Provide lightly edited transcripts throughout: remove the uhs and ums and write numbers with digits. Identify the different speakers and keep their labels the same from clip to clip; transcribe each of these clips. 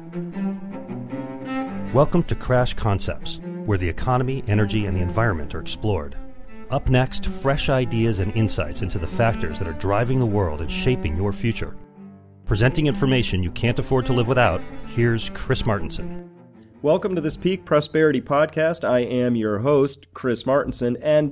Speaker 1: Welcome to Crash Concepts, where the economy, energy, and the environment are explored. Up next, fresh ideas and insights into the factors that are driving the world and shaping your future. Presenting information you can't afford to live without, here's Chris Martenson.
Speaker 2: Welcome to this Peak Prosperity Podcast. I am your host, Chris Martenson, and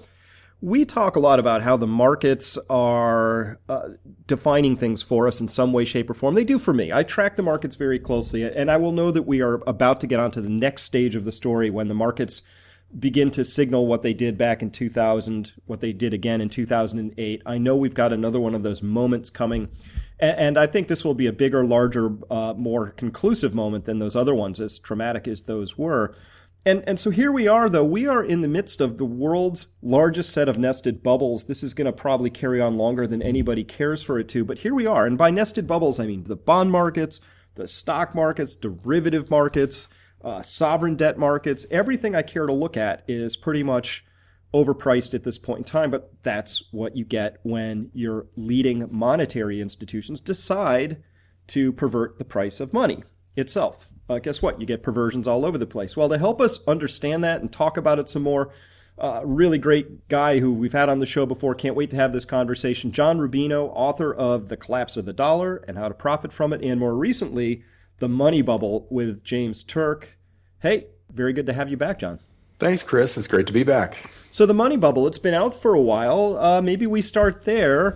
Speaker 2: we talk a lot about how the markets are defining things for us in some way, shape, or form. They do for me. I track the markets very closely, and I will know that we are about to get onto the next stage of the story when the markets begin to signal what they did back in 2000, what they did again in 2008. I know we've got another one of those moments coming, and I think this will be a bigger, larger, more conclusive moment than those other ones, as traumatic as those were. And so here we are, though. We are in the midst of the world's largest set of nested bubbles. This is going to probably carry on longer than anybody cares for it to. But here we are. And by nested bubbles, I mean the bond markets, the stock markets, derivative markets, sovereign debt markets. Everything I care to look at is pretty much overpriced at this point in time. But that's what you get when your leading monetary institutions decide to pervert the price of money itself. Guess what? You get perversions all over the place. Well, to help us understand that and talk about it some more, really great guy who we've had on the show before. Can't wait to have this conversation. John Rubino, author of The Collapse of the Dollar and How to Profit from It, and more recently, The Money Bubble with James Turk. Hey, very good to have you back, John.
Speaker 3: Thanks, Chris. It's great to be back.
Speaker 2: So The Money Bubble, it's been out for a while. Maybe we start there.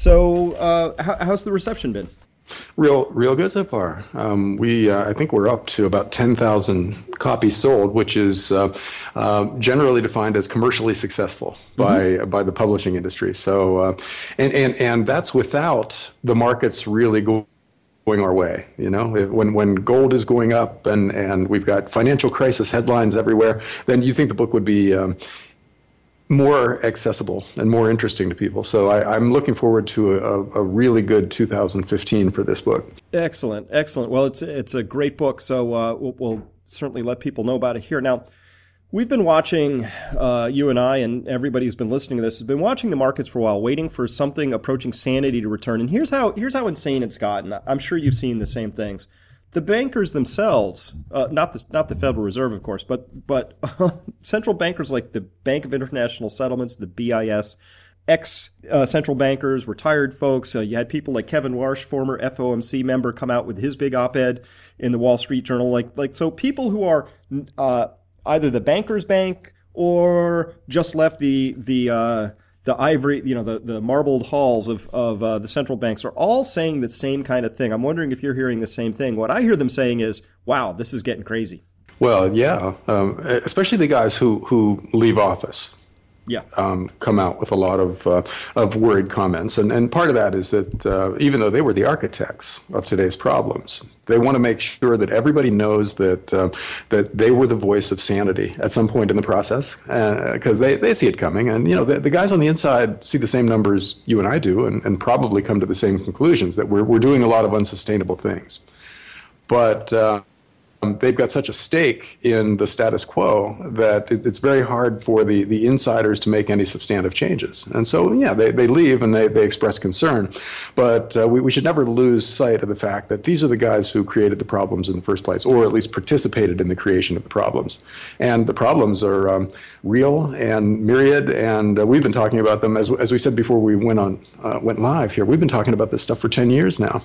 Speaker 2: So how's the reception been?
Speaker 3: Real good so far. I think we're up to about 10,000 copies sold, which is generally defined as commercially successful by the publishing industry. So, and that's without the markets really going our way. When gold is going up and we've got financial crisis headlines everywhere, then you think the book would be more accessible and more interesting to people. So I'm looking forward to a really good 2015 for this book. Excellent.
Speaker 2: Well, it's a great book, so we'll certainly let people know about it here. Now, we've been watching, you and I and everybody who's been listening to this, has been watching the markets for a while, waiting for something approaching sanity to return. And here's how insane it's gotten. I'm sure you've seen the same things. The bankers themselves, not the Federal Reserve, of course, but central bankers like the Bank of International Settlements, the BIS, ex-central bankers, retired folks. You had people like Kevin Warsh, former FOMC member, come out with his big op-ed in the Wall Street Journal. So people who are either the banker's bank or just left the ivory, the marbled halls of the central banks are all saying the same kind of thing. I'm wondering if you're hearing the same thing. What I hear them saying is, wow, this is getting crazy.
Speaker 3: Well, yeah, especially the guys who leave office.
Speaker 2: Yeah,
Speaker 3: come out with a lot of worried comments, and part of that is that even though they were the architects of today's problems, they want to make sure that everybody knows that that they were the voice of sanity at some point in the process, because they see it coming, and the guys on the inside see the same numbers you and I do, and probably come to the same conclusions that we're doing a lot of unsustainable things, but. They've got such a stake in the status quo that it's very hard for the insiders to make any substantive changes. And so, yeah, they leave and they express concern. But we should never lose sight of the fact that these are the guys who created the problems in the first place, or at least participated in the creation of the problems. And the problems are real and myriad, and we've been talking about them, as we said before we went live here, we've been talking about this stuff for 10 years now.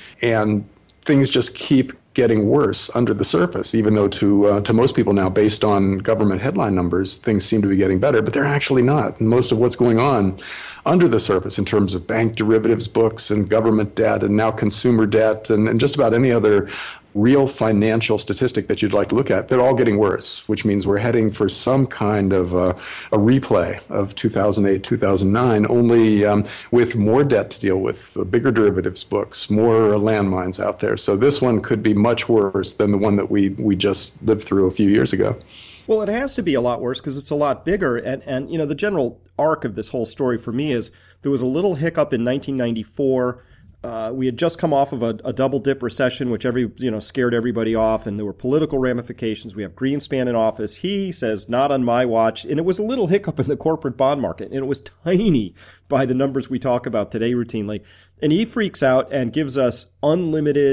Speaker 3: And things just keep getting worse under the surface, even though to most people now, based on government headline numbers, things seem to be getting better, but they're actually not. And most of what's going on under the surface in terms of bank derivatives books and government debt and now consumer debt and just about any other real financial statistic that you'd like to look at, they're all getting worse, which means we're heading for some kind of a replay of 2008, 2009, only with more debt to deal with, bigger derivatives books, more landmines out there. So this one could be much worse than the one that we just lived through a few years ago.
Speaker 2: Well, it has to be a lot worse because it's a lot bigger. And the general arc of this whole story for me is there was a little hiccup in 1994. We had just come off of a double dip recession, which scared everybody off, and there were political ramifications. We have Greenspan in office. He says, not on my watch. And it was a little hiccup in the corporate bond market, and it was tiny by the numbers we talk about today routinely. And he freaks out and gives us unlimited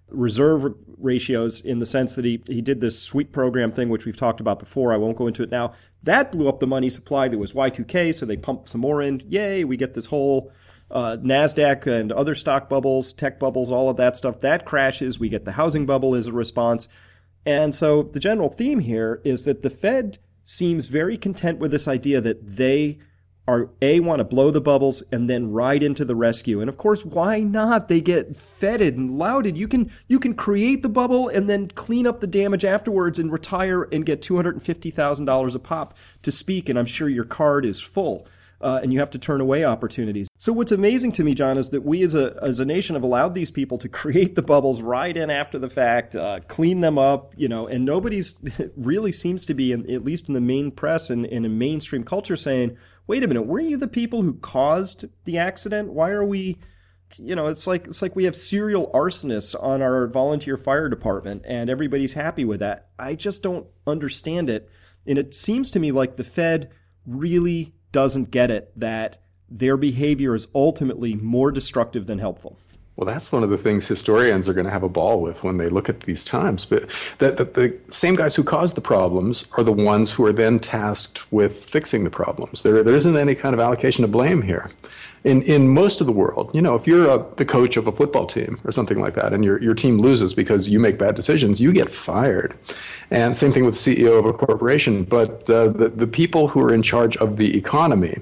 Speaker 2: reserve ratios in the sense that he did this sweep program thing, which we've talked about before. I won't go into it now. That blew up the money supply. There was Y2K, so they pumped some more in. Yay, we get this whole NASDAQ and other stock bubbles, tech bubbles, all of that stuff. That crashes. We get the housing bubble as a response. And so the general theme here is that the Fed seems very content with this idea that they are, want to blow the bubbles and then ride into the rescue. And of course, why not? They get feted and lauded. You can create the bubble and then clean up the damage afterwards and retire and get $250,000 a pop to speak. And I'm sure your card is full. And you have to turn away opportunities. So what's amazing to me, John, is that we as a nation have allowed these people to create the bubbles, ride in after the fact, clean them up, and nobody's really seems to be, at least in the main press and in a mainstream culture, saying, wait a minute, were you the people who caused the accident? Why are we, it's like we have serial arsonists on our volunteer fire department and everybody's happy with that. I just don't understand it. And it seems to me like the Fed really doesn't get it, that their behavior is ultimately more destructive than helpful.
Speaker 3: Well, that's one of the things historians are going to have a ball with when they look at these times. But that the same guys who caused the problems are the ones who are then tasked with fixing the problems. There isn't any kind of allocation of blame here. In most of the world, if you're the coach of a football team or something like that, and your team loses because you make bad decisions, you get fired. And same thing with the CEO of a corporation. But the people who are in charge of the economy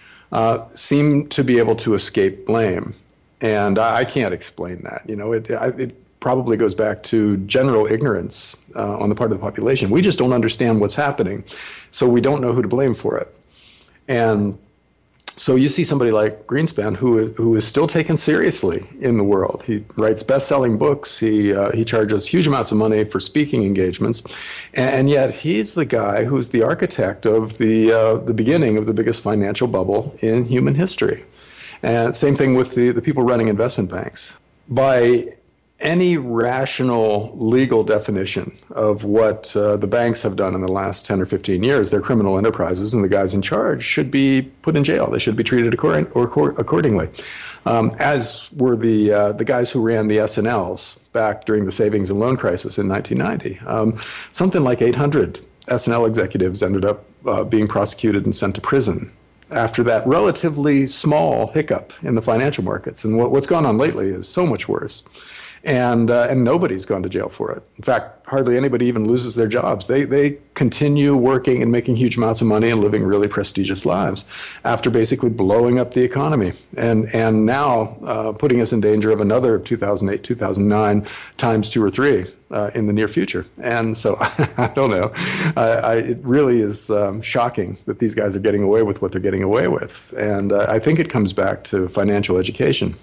Speaker 3: seem to be able to escape blame. And I can't explain that. It probably goes back to general ignorance on the part of the population. We just don't understand what's happening, so we don't know who to blame for it. And so you see somebody like Greenspan, who is still taken seriously in the world. He writes best-selling books. He charges huge amounts of money for speaking engagements, and yet he's the guy who's the architect of the beginning of the biggest financial bubble in human history. And same thing with the people running investment banks. By any rational legal definition of what the banks have done in the last 10 or 15 years, they're criminal enterprises, and the guys in charge should be put in jail. They should be treated accordingly. As were the guys who ran the S&Ls back during the savings and loan crisis in 1990. Something like 800 S&L executives ended up being prosecuted and sent to prison after that relatively small hiccup in the financial markets. And what's gone on lately is so much worse. And nobody's gone to jail for it. In fact, hardly anybody even loses their jobs. They continue working and making huge amounts of money and living really prestigious lives after basically blowing up the economy and now putting us in danger of another 2008, 2009 times 2 or 3 in the near future. And so I don't know. It really is shocking that these guys are getting away with what they're getting away with. And I think it comes back to financial education.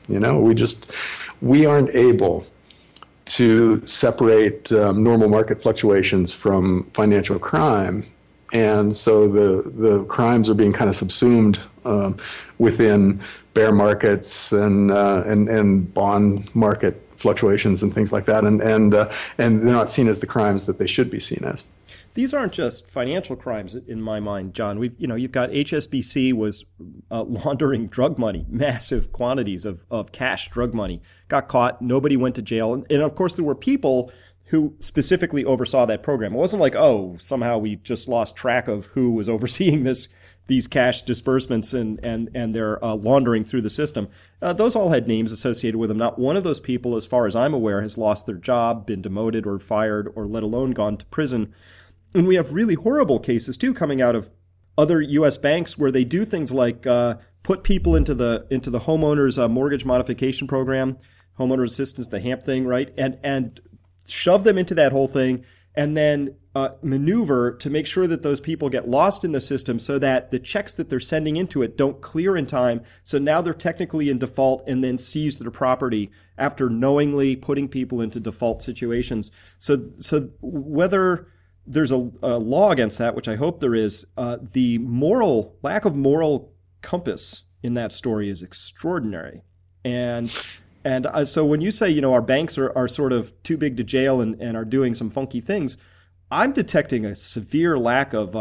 Speaker 3: We aren't able to separate normal market fluctuations from financial crime. And so the crimes are being kind of subsumed within bear markets and bond market fluctuations and things like that. And they're not seen as the crimes that they should be seen as.
Speaker 2: These aren't just financial crimes in my mind, John. You've got HSBC was laundering drug money, massive quantities of cash drug money, got caught. Nobody went to jail. And of course, there were people who specifically oversaw that program. It wasn't like, somehow we just lost track of who was overseeing these cash disbursements and their laundering through the system. Those all had names associated with them. Not one of those people, as far as I'm aware, has lost their job, been demoted or fired, or let alone gone to prison. And we have really horrible cases, too, coming out of other U.S. banks where they do things like put people into the homeowners mortgage modification program, homeowner assistance, the HAMP thing, right? And shove them into that whole thing and then maneuver to make sure that those people get lost in the system so that the checks that they're sending into it don't clear in time. So now they're technically in default and then seize their property after knowingly putting people into default situations. So whether there's a law against that, which I hope there is, the lack of moral compass in that story is extraordinary. And so when you say, our banks are sort of too big to jail and are doing some funky things, I'm detecting a severe lack of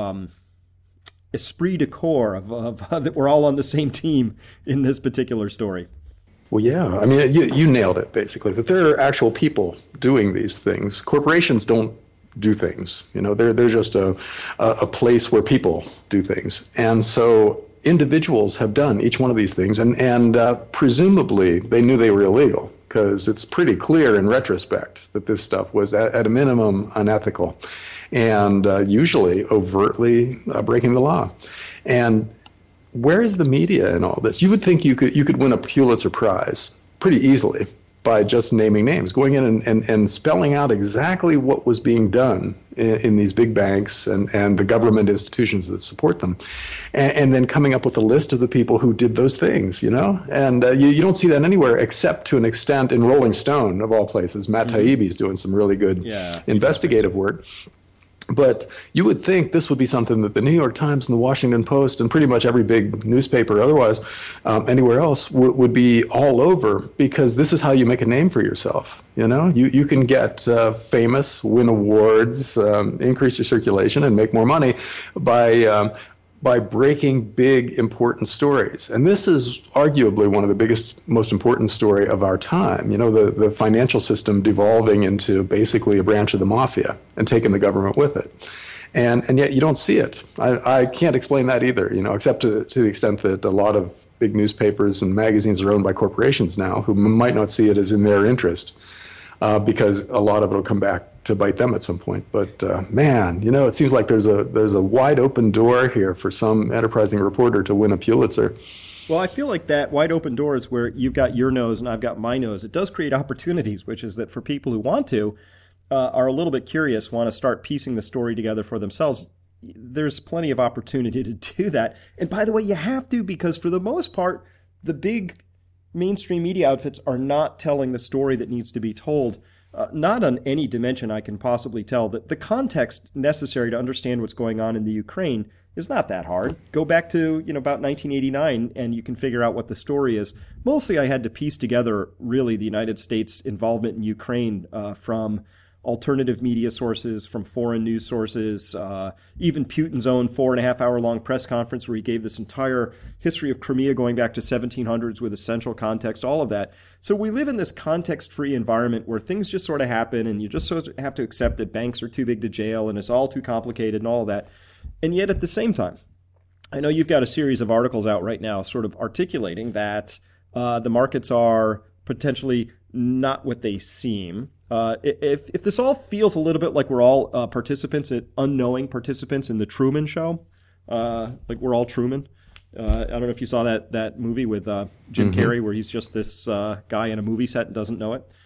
Speaker 2: esprit de corps, of that we're all on the same team in this particular story.
Speaker 3: Well, yeah. I mean, you nailed it, basically, that there are actual people doing these things. Corporations don't do things. They're just a place where people do things. And so individuals have done each one of these things, and presumably they knew they were illegal, because it's pretty clear in retrospect that this stuff was at a minimum unethical and usually overtly breaking the law. And where is the media in all this? You would think you could win a Pulitzer Prize pretty easily by just naming names, going in and spelling out exactly what was being done in these big banks and the government institutions that support them, and then coming up with a list of the people who did those things, And you don't see that anywhere except to an extent in Rolling Stone, of all places. Matt Taibbi's doing some really good investigative work. But you would think this would be something that the New York Times and the Washington Post and pretty much every big newspaper otherwise, anywhere else, would be all over, because this is how you make a name for yourself. You can get famous, win awards, increase your circulation, and make more money by breaking big, important stories. And this is arguably one of the biggest, most important story of our time. The financial system devolving into basically a branch of the mafia and taking the government with it. And yet you don't see it. I can't explain that either, except to the extent that a lot of big newspapers and magazines are owned by corporations now who might not see it as in their interest, because a lot of it will come back to bite them at some point. But man, it seems like there's a wide open door here for some enterprising reporter to win a Pulitzer.
Speaker 2: Well, I feel like that wide open door is where you've got your nose and I've got my nose. It does create opportunities, which is that for people who want to, are a little bit curious, want to start piecing the story together for themselves, there's plenty of opportunity to do that. And by the way, you have to, because for the most part, the big mainstream media outfits are not telling the story that needs to be told. Not on any dimension I can possibly tell. That the context necessary to understand what's going on in the Ukraine is not that hard. Go back to about 1989 and you can figure out what the story is. Mostly I had to piece together really the United States involvement in Ukraine from alternative media sources, from foreign news sources, even Putin's own 4.5-hour-long press conference where he gave this entire history of Crimea going back to 1700s with essential context, all of that. So we live in this context-free environment where things just sort of happen and you just sort of have to accept that banks are too big to jail and it's all too complicated and all of that. And yet at the same time, I know you've got a series of articles out right now sort of articulating that the markets are potentially not what they seem. If this all feels a little bit like we're all unknowing participants in the Truman Show, like we're all Truman. I don't know if you saw that movie with Jim Carrey where he's just this guy in a movie set and doesn't know it.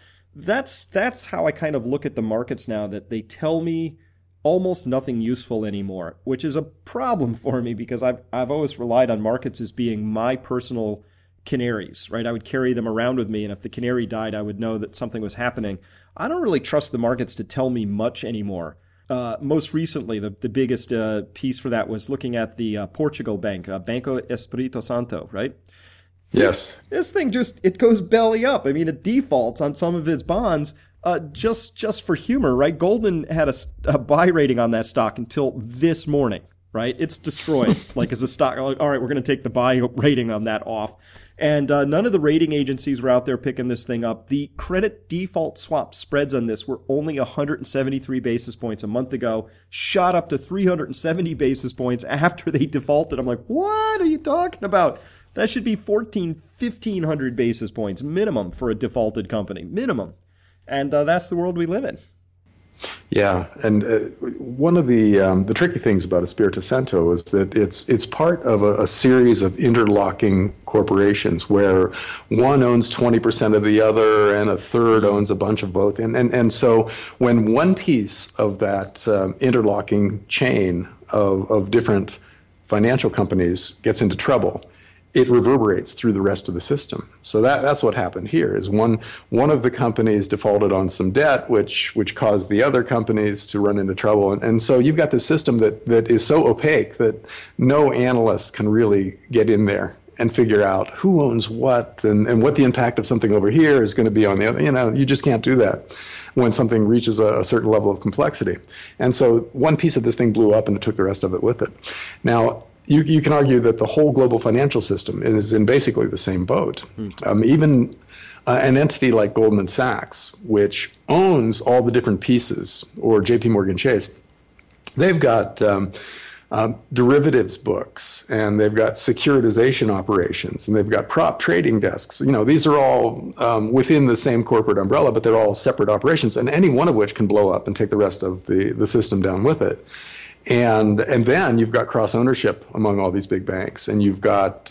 Speaker 2: That's how I kind of look at the markets now, that they tell me almost nothing useful anymore, which is a problem for me because I've always relied on markets as being my personal canaries, right? I would carry them around with me, and if the canary died, I would know that something was happening. I don't really trust the markets to tell me much anymore. Most recently, the biggest piece for that was looking at the Portugal bank, Banco Espírito Santo, right?
Speaker 3: Yes.
Speaker 2: This thing it goes belly up. I mean, it defaults on some of its bonds just for humor, right? Goldman had a buy rating on that stock until this morning, right? It's destroyed, like as a stock. All right, we're going to take the buy rating on that off. And none of the rating agencies were out there picking this thing up. The credit default swap spreads on this were only 173 basis points a month ago, shot up to 370 basis points after they defaulted. I'm like, what are you talking about? That should be 1,500 basis points minimum for a defaulted company, minimum. And that's the world we live in.
Speaker 3: Yeah, and one of the tricky things about Espírito Santo is that it's part of a series of interlocking corporations where one owns 20% of the other and a third owns a bunch of both. And so when one piece of that interlocking chain of different financial companies gets into trouble, it reverberates through the rest of the system. So that's what happened here, is one of the companies defaulted on some debt, which caused the other companies to run into trouble. And so you've got this system that is so opaque that no analyst can really get in there and figure out who owns what and what the impact of something over here is going to be on the other. You just can't do that when something reaches a certain level of complexity. And so one piece of this thing blew up and it took the rest of it with it. Now, you can argue that the whole global financial system is in basically the same boat. Even an entity like Goldman Sachs, which owns all the different pieces, or J.P. Morgan Chase, they've got derivatives books, and they've got securitization operations, and they've got prop trading desks. These are all within the same corporate umbrella, but they're all separate operations, and any one of which can blow up and take the rest of the system down with it. And then you've got cross ownership among all these big banks, and you've got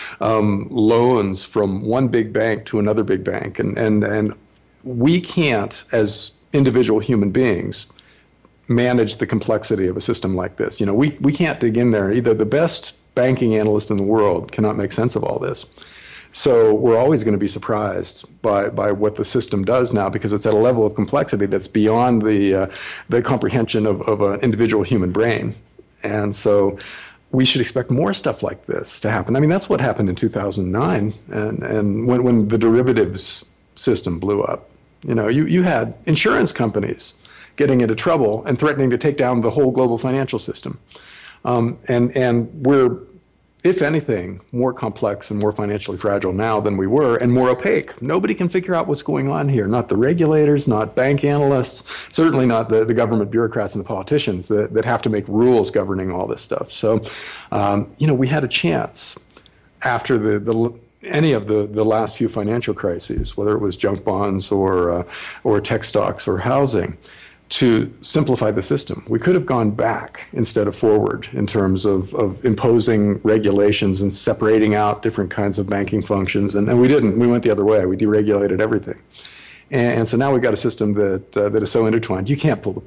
Speaker 3: loans from one big bank to another big bank, and we can't, as individual human beings, manage the complexity of a system like this. We can't dig in there. Either the best banking analyst in the world cannot make sense of all this. So we're always going to be surprised by what the system does now, because it's at a level of complexity that's beyond the comprehension of an individual human brain. And so we should expect more stuff like this to happen. I mean, that's what happened in 2009, and when the derivatives system blew up. You had insurance companies getting into trouble and threatening to take down the whole global financial system. And we're, if anything, more complex and more financially fragile now than we were, and more opaque. Nobody can figure out what's going on here. Not the regulators, not bank analysts, certainly not the government bureaucrats and the politicians that have to make rules governing all this stuff. So, we had a chance after any of the last few financial crises, whether it was junk bonds or tech stocks or housing, to simplify the system. We could have gone back instead of forward in terms of imposing regulations and separating out different kinds of banking functions, and we didn't. We went the other way. We deregulated everything. And so now we've got a system that is so intertwined, you can't pull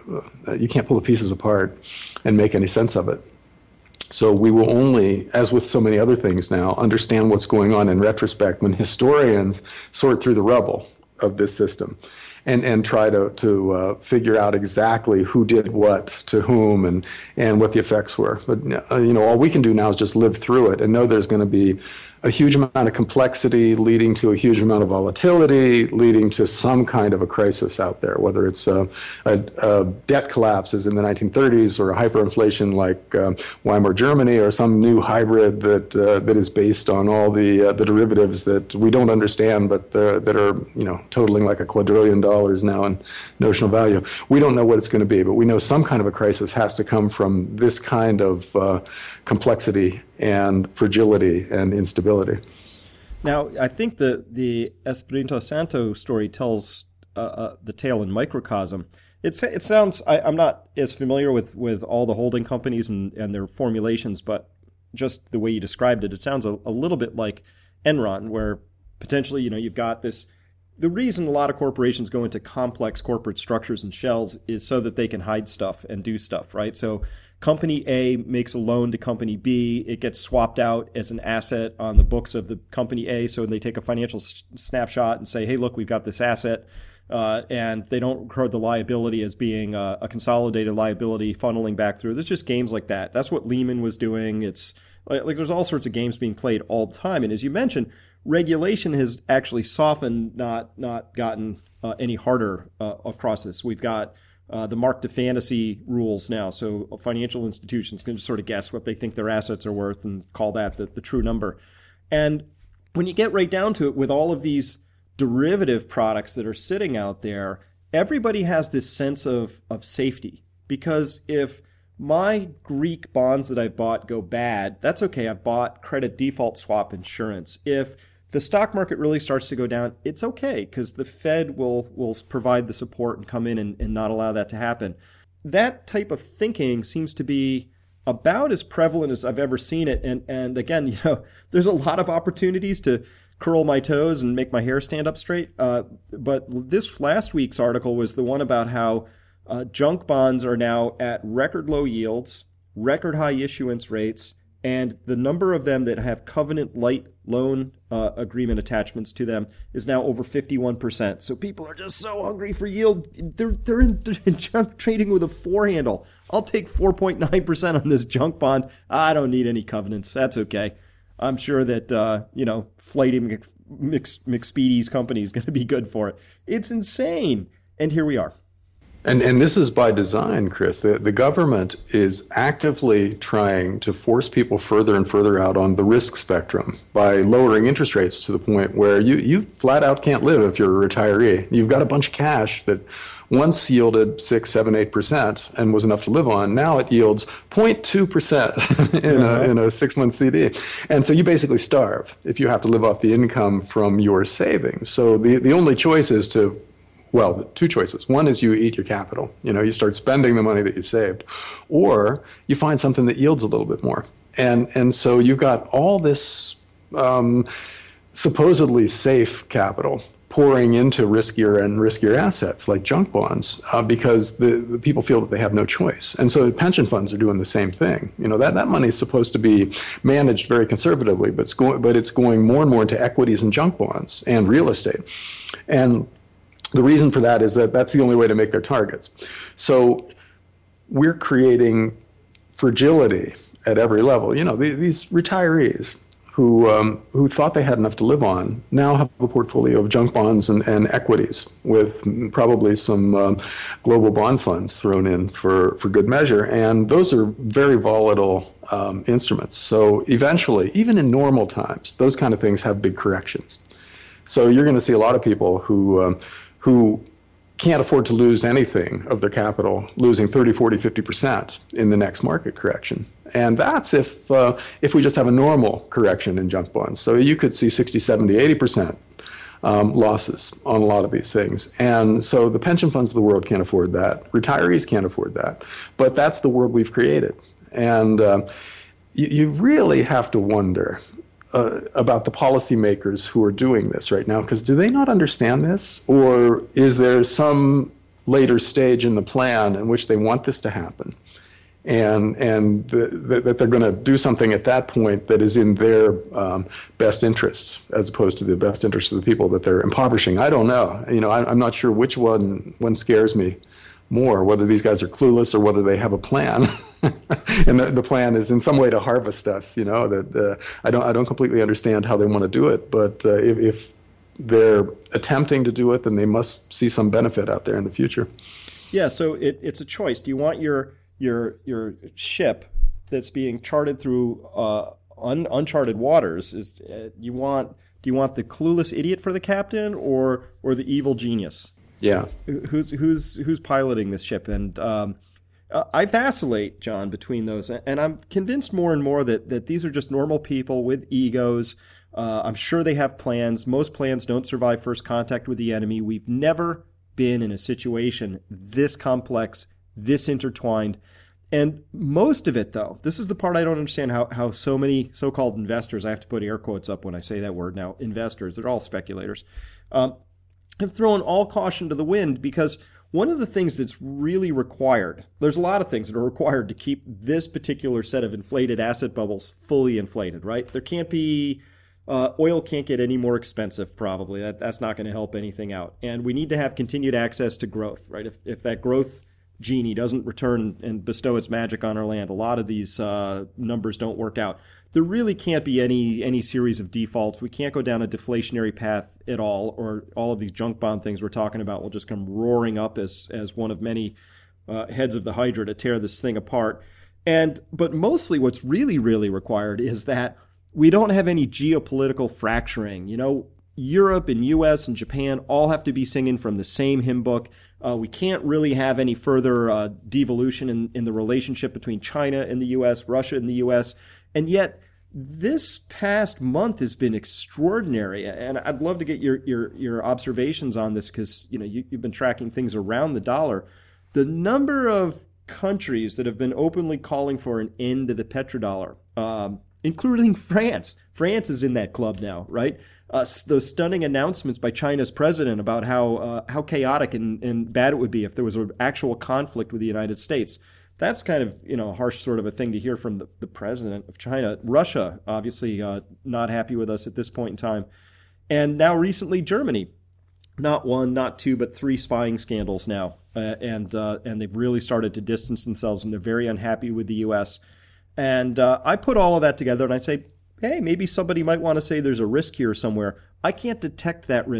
Speaker 3: the pieces apart and make any sense of it. So we will only, as with so many other things now, understand what's going on in retrospect when historians sort through the rubble of this system and try to figure out exactly who did what to whom and what the effects were. But all we can do now is just live through it and know there's going to be a huge amount of complexity leading to a huge amount of volatility, leading to some kind of a crisis out there, whether it's a debt collapses in the 1930s or a hyperinflation like Weimar Germany, or some new hybrid that is based on all the derivatives that we don't understand, but that are totaling like $2 quadrillion now in notional value. We don't know what it's going to be, but we know some kind of a crisis has to come from this kind of complexity and fragility and instability.
Speaker 2: Now, I think the Espirito Santo story tells the tale in microcosm. It sounds, I'm not as familiar with all the holding companies and their formulations, but just the way you described it, it sounds a little bit like Enron, where potentially, you've got this. The reason a lot of corporations go into complex corporate structures and shells is so that they can hide stuff and do stuff, right? So Company A makes a loan to Company B. It gets swapped out as an asset on the books of the Company A. So they take a financial snapshot and say, hey, look, we've got this asset. And they don't record the liability as being a consolidated liability funneling back through. There's just games like that. That's what Lehman was doing. It's like there's all sorts of games being played all the time. And as you mentioned, regulation has actually softened, not gotten any harder across this. We've got the mark to fantasy rules now. So financial institutions can just sort of guess what they think their assets are worth and call that the true number. And when you get right down to it, with all of these derivative products that are sitting out there, everybody has this sense of safety. Because if my Greek bonds that I bought go bad, that's okay. I bought credit default swap insurance. If the stock market really starts to go down, it's okay, because the Fed will provide the support and come in and not allow that to happen. That type of thinking seems to be about as prevalent as I've ever seen it. And again, there's a lot of opportunities to curl my toes and make my hair stand up straight. But this last week's article was the one about how junk bonds are now at record low yields, record high issuance rates, and the number of them that have covenant-light loan agreement attachments to them is now over 51%. So people are just so hungry for yield. They're in junk trading with a 4 handle. I'll take 4.9% on this junk bond. I don't need any covenants. That's okay. I'm sure that, Flighty McSpeedy's company is going to be good for it. It's insane. And here we are.
Speaker 3: And this is by design, Chris. The government is actively trying to force people further and further out on the risk spectrum by lowering interest rates to the point where you flat out can't live if you're a retiree. You've got a bunch of cash that once yielded 6, 7, 8% and was enough to live on. Now it yields 0.2% in a 6-month CD. And so you basically starve if you have to live off the income from your savings. So the only choice is to, well, two choices. One is you eat your capital. You start spending the money that you've saved, or you find something that yields a little bit more. And so you've got all this supposedly safe capital pouring into riskier and riskier assets like junk bonds because the people feel that they have no choice. And so pension funds are doing the same thing. That money is supposed to be managed very conservatively, but it's going more and more into equities and junk bonds and real estate. And the reason for that is that that's the only way to make their targets. So we're creating fragility at every level. These retirees who thought they had enough to live on now have a portfolio of junk bonds and equities with probably some global bond funds thrown in for good measure. And those are very volatile instruments. So eventually, even in normal times, those kind of things have big corrections. So you're going to see a lot of people who can't afford to lose anything of their capital, losing 30, 40, 50% in the next market correction. And that's if we just have a normal correction in junk bonds. So you could see 60, 70, 80% losses on a lot of these things. And so the pension funds of the world can't afford that. Retirees can't afford that. But that's the world we've created. And you really have to wonder about the policymakers who are doing this right now, because do they not understand this? Or is there some later stage in the plan in which they want this to happen? And that they're going to do something at that point that is in their best interests, as opposed to the best interests of the people that they're impoverishing. I don't know. I'm not sure which one scares me more, whether these guys are clueless or whether they have a plan. And the plan is in some way to harvest us. That I don't completely understand how they want to do it, but if they're attempting to do it, then they must see some benefit out there in the future.
Speaker 2: Yeah. So it's a choice. Do you want your ship that's being charted through uncharted waters? Do you want the clueless idiot for the captain, or the evil genius?
Speaker 3: Yeah.
Speaker 2: Who's piloting this ship? And I vacillate, John, between those, and I'm convinced more and more that these are just normal people with egos. I'm sure they have plans. Most plans don't survive first contact with the enemy. We've never been in a situation this complex, this intertwined. And most of it, though, this is the part I don't understand, how so many so-called investors, I have to put air quotes up when I say that word now, investors, they're all speculators, have thrown all caution to the wind, because one of the things that's really required, there's a lot of things that are required to keep this particular set of inflated asset bubbles fully inflated, right? There can't be, oil can't get any more expensive, probably. That's not going to help anything out. And we need to have continued access to growth, right? If that growth genie doesn't return and bestow its magic on our land, a lot of these numbers don't work out. There really can't be any series of defaults. We can't go down a deflationary path at all, or all of these junk bond things we're talking about will just come roaring up as one of many heads of the Hydra to tear this thing apart. But mostly what's really, really required is that we don't have any geopolitical fracturing. Europe and US and Japan all have to be singing from the same hymn book. We can't really have any further devolution in the relationship between China and the US, Russia and the US. And yet, this past month has been extraordinary. And I'd love to get your observations on this, because you've been tracking things around the dollar. The number of countries that have been openly calling for an end to the petrodollar, including France. France is in that club now, right? Those stunning announcements by China's president about how chaotic and bad it would be if there was an actual conflict with the United States. That's kind of a harsh sort of a thing to hear from the president of China. Russia, obviously not happy with us at this point in time. And now recently Germany, not one, not two, but 3 spying scandals now. And they've really started to distance themselves, and they're very unhappy with the U.S. And I put all of that together and I say, hey, maybe somebody might want to say there's a risk here somewhere. I can't detect that risk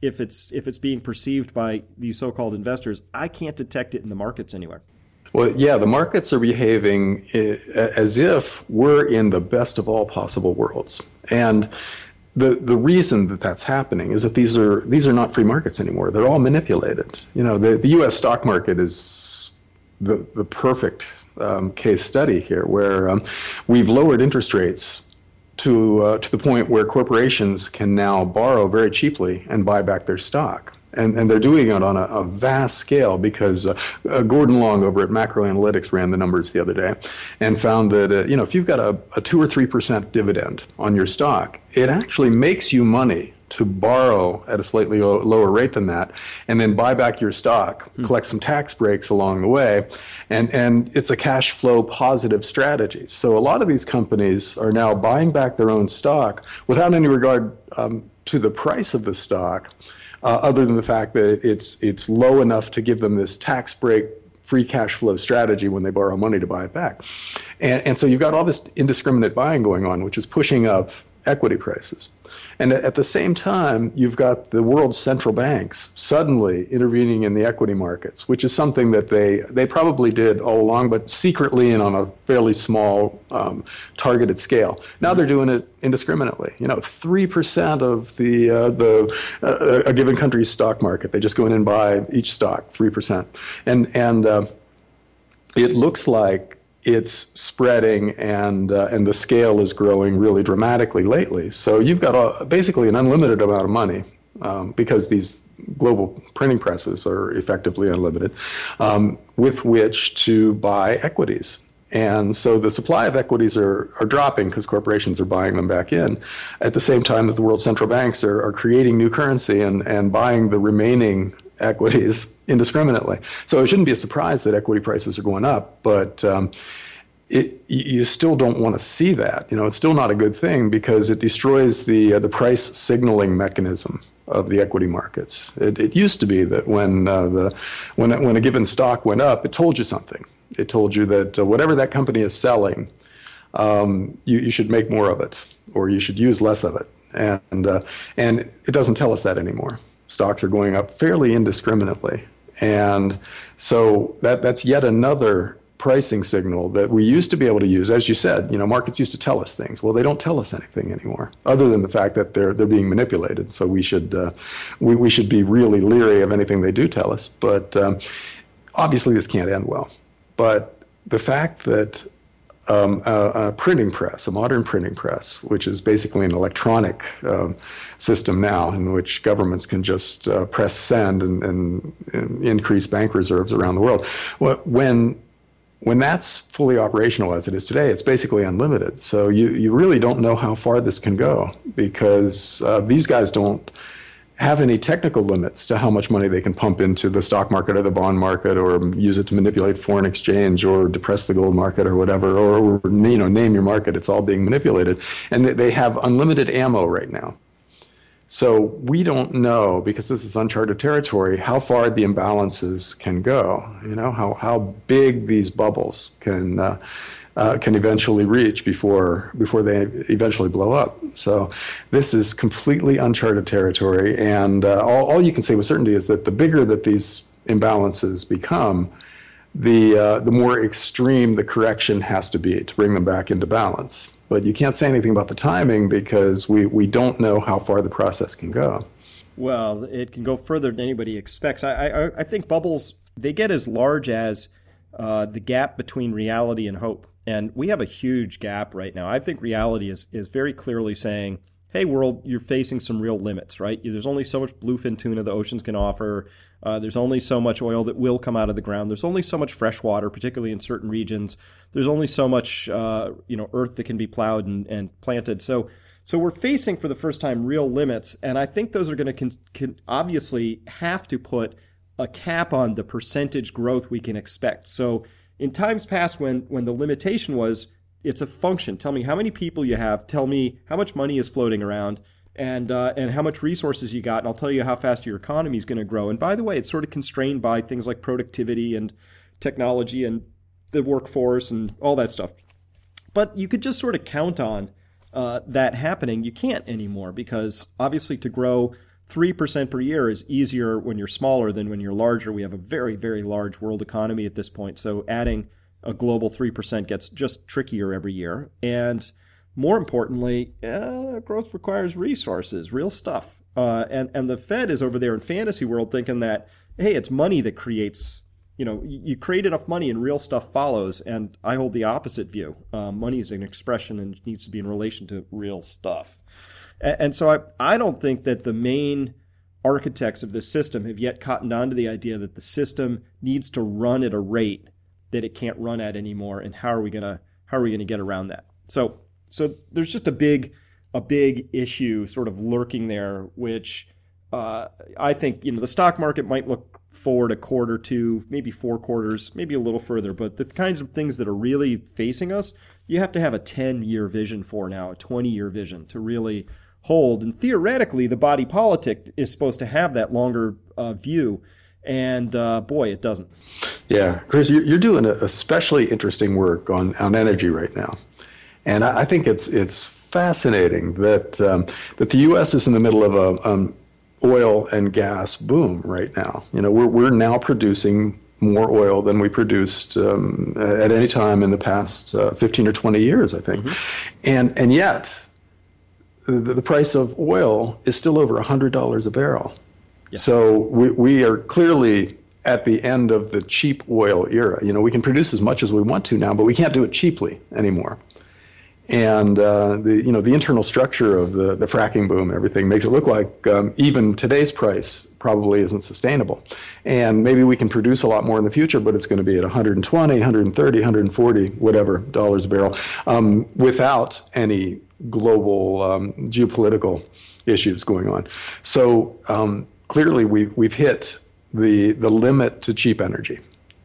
Speaker 2: if it's being perceived by these so-called investors, I can't detect it in the markets anywhere.
Speaker 3: Well, yeah, the markets are behaving as if we're in the best of all possible worlds. And the reason that that's happening is that these are not free markets anymore. They're all manipulated. The U.S. stock market is the perfect case study here, where we've lowered interest rates to the point where corporations can now borrow very cheaply and buy back their stock. And they're doing it on a vast scale because Gordon Long over at Macro Analytics ran the numbers the other day and found that if you've got a 2 or 3% dividend on your stock, it actually makes you money to borrow at a slightly lower rate than that, and then buy back your stock, collect some tax breaks along the way, and it's a cash flow positive strategy. So a lot of these companies are now buying back their own stock without any regard to the price of the stock, other than the fact that it's low enough to give them this tax break free cash flow strategy when they borrow money to buy it back. And so you've got all this indiscriminate buying going on, which is pushing up equity prices. And at the same time, you've got the world's central banks suddenly intervening in the equity markets, which is something that they probably did all along, but secretly and on a fairly small targeted scale. Now they're doing it indiscriminately. 3% of a given country's stock market, they just go in and buy each stock, 3%. And it looks like it's spreading and the scale is growing really dramatically lately. So you've got basically an unlimited amount of money because these global printing presses are effectively unlimited with which to buy equities. And so the supply of equities are dropping because corporations are buying them back in at the same time that the world central banks are creating new currency and buying the remaining equities indiscriminately. So it shouldn't be a surprise that equity prices are going up, but you still don't want to see that. It's still not a good thing because it destroys the price signaling mechanism of the equity markets. It used to be that when a given stock went up, it told you something. It told you that whatever that company is selling, you should make more of it, or you should use less of it. And it doesn't tell us that anymore. Stocks are going up fairly indiscriminately. And so that's yet another pricing signal that we used to be able to use. As you said, markets used to tell us things. Well, they don't tell us anything anymore, other than the fact that they're being manipulated. So we should be really leery of anything they do tell us. But obviously this can't end well. But the fact that a printing press, a modern printing press, which is basically an electronic system now in which governments can just press send and increase bank reserves around the world. When that's fully operational as it is today, it's basically unlimited. So you really don't know how far this can go because these guys don't have any technical limits to how much money they can pump into the stock market or the bond market, or use it to manipulate foreign exchange or depress the gold market or whatever, or name your market. It's all being manipulated, and they have unlimited ammo right now. So we don't know, because this is uncharted territory, how far the imbalances can go. How big these bubbles can eventually reach before they eventually blow up. So this is completely uncharted territory, and all you can say with certainty is that the bigger that these imbalances become, the more extreme the correction has to be to bring them back into balance. But you can't say anything about the timing because we don't know how far the process can go.
Speaker 2: Well, it can go further than anybody expects. I think bubbles, they get as large as the gap between reality and hope. And we have a huge gap right now. I think reality is very clearly saying, hey, world, you're facing some real limits, right? There's only so much bluefin tuna the oceans can offer. There's only so much oil that will come out of the ground. There's only so much fresh water, particularly in certain regions. There's only so much earth that can be plowed and planted. So we're facing for the first time real limits. And I think those are going to obviously have to put a cap on the percentage growth we can expect. So in times past when the limitation was, it's a function. Tell me how many people you have. Tell me how much money is floating around and how much resources you got. And I'll tell you how fast your economy is going to grow. And by the way, it's sort of constrained by things like productivity and technology and the workforce and all that stuff. But you could just sort of count on that happening. You can't anymore because obviously to grow 3% per year is easier when you're smaller than when you're larger. We have a very, very large world economy at this point. So adding a global 3% gets just trickier every year. And more importantly, growth requires resources, real stuff. And the Fed is over there in fantasy world thinking that, hey, it's money that creates, you create enough money and real stuff follows. And I hold the opposite view. Money is an expression and needs to be in relation to real stuff. And so I don't think that the main architects of this system have yet cottoned on to the idea that the system needs to run at a rate that it can't run at anymore. And how are we gonna get around that? So there's just a big issue sort of lurking there, which I think the stock market might look forward a quarter, two, maybe 4 quarters, maybe a little further. But the kinds of things that are really facing us, you have to have a 10-year vision for now, a 20-year vision to really hold. And theoretically, the body politic is supposed to have that longer view. And boy, it doesn't.
Speaker 3: Yeah, Chris, you're doing especially interesting work on energy right now. And I think it's fascinating that the U.S. is in the middle of a oil and gas boom right now. We're now producing more oil than we produced at any time in the past 15 or 20 years, I think. Mm-hmm. And yet, the price of oil is still over $100 a barrel. Yeah. So we are clearly at the end of the cheap oil era. We can produce as much as we want to now, but we can't do it cheaply anymore. And the internal structure of the fracking boom and everything makes it look like even today's price probably isn't sustainable. And maybe we can produce a lot more in the future, but it's going to be at 120, 130, 140, whatever dollars a barrel, without any global geopolitical issues going on. So clearly we've hit the limit to cheap energy.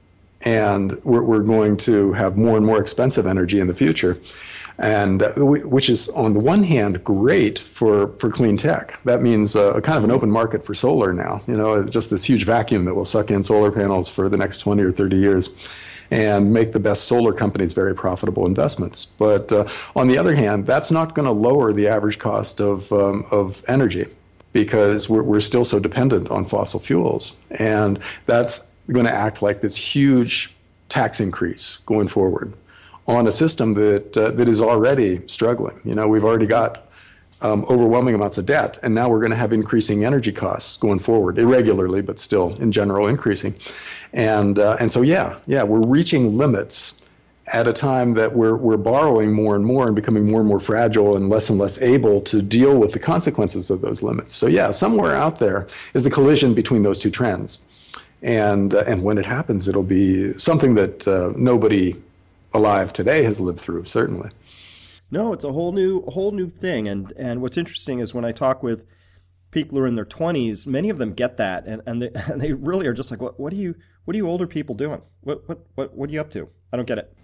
Speaker 3: And we're going to have more and more expensive energy in the future. And which is, on the one hand, great for clean tech. That means a kind of an open market for solar now. Just this huge vacuum that will suck in solar panels for the next 20 or 30 years and make the best solar companies very profitable investments. But on the other hand, that's not going to lower the average cost of energy, because we're still so dependent on fossil fuels. And that's going to act like this huge tax increase going forward on a system that is already struggling. We've already got overwhelming amounts of debt, and now we're going to have increasing energy costs going forward, irregularly, but still in general increasing. And so we're reaching limits at a time that we're borrowing more and more and becoming more and more fragile and less able to deal with the consequences of those limits. So somewhere out there is the collision between those two trends. And when it happens, it'll be something that nobody alive today has lived through, certainly.
Speaker 2: No, it's a whole new thing. And what's interesting is when I talk with people who are in their 20s, many of them get that, and they really are just like, what are you older people doing? What are you up to? I don't get it.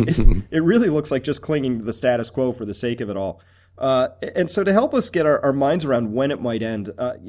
Speaker 2: It really looks like just clinging to the status quo for the sake of it all. And so to help us get our minds around when it might end,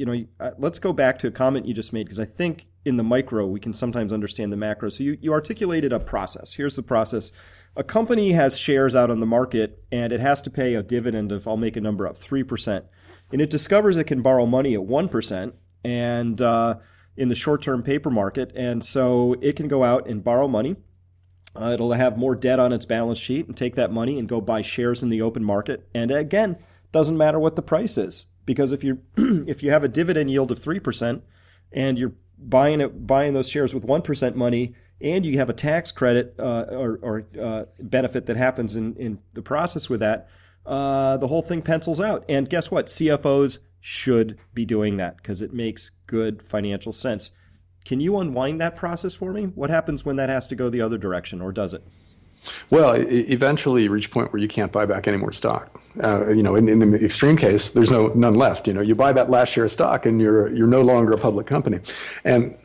Speaker 2: let's go back to a comment you just made, because I think in the micro we can sometimes understand the macro. So you articulated a process. Here's the process. A company has shares out on the market and it has to pay a dividend of, I'll make a number up, 3%. And it discovers it can borrow money at 1% and in the short-term paper market. And so it can go out and borrow money. It'll have more debt on its balance sheet and take that money and go buy shares in the open market. And again, doesn't matter what the price is, because if you have a dividend yield of 3% and you're buying those shares with 1% money, and you have a tax credit or benefit that happens in the process with that, the whole thing pencils out. And guess what? CFOs should be doing that because it makes good financial sense. Can you unwind that process for me? What happens when that has to go the other direction, or does it?
Speaker 3: Well, eventually you reach a point where you can't buy back any more stock. In the extreme case, there's none left. You buy that last share of stock and you're no longer a public company. And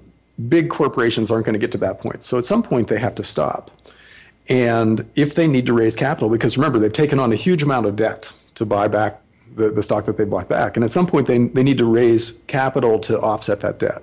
Speaker 3: big corporations aren't going to get to that point. So at some point they have to stop. And if they need to raise capital, because remember, they've taken on a huge amount of debt to buy back the stock that they bought back. And at some point they need to raise capital to offset that debt.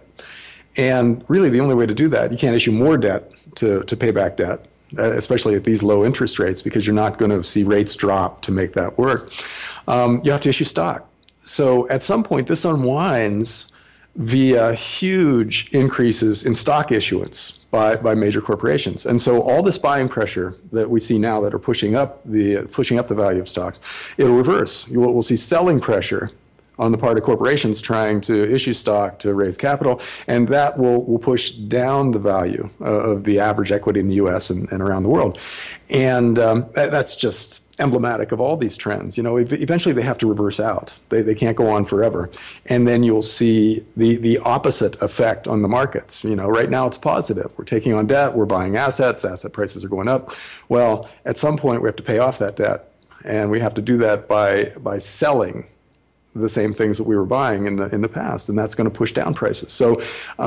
Speaker 3: And really the only way to do that, you can't issue more debt to pay back debt, especially at these low interest rates, because you're not going to see rates drop to make that work. You have to issue stock. so at some point, this unwinds via huge increases in stock issuance by major corporations. And so all this buying pressure that we see now that are pushing up the value of stocks, it'll reverse. We'll see selling pressure on the part of corporations trying to issue stock to raise capital, and that will push down the value of the average equity in the U.S. and around the world. And that's just emblematic of all these trends. Eventually they have to reverse out. They can't go on forever. And then you'll see the opposite effect on the markets. Right now it's positive. We're taking on debt, we're buying assets, asset prices are going up. Well, at some point we have to pay off that debt, and we have to do that by selling the same things that we were buying in the past, and that's going to push down prices. So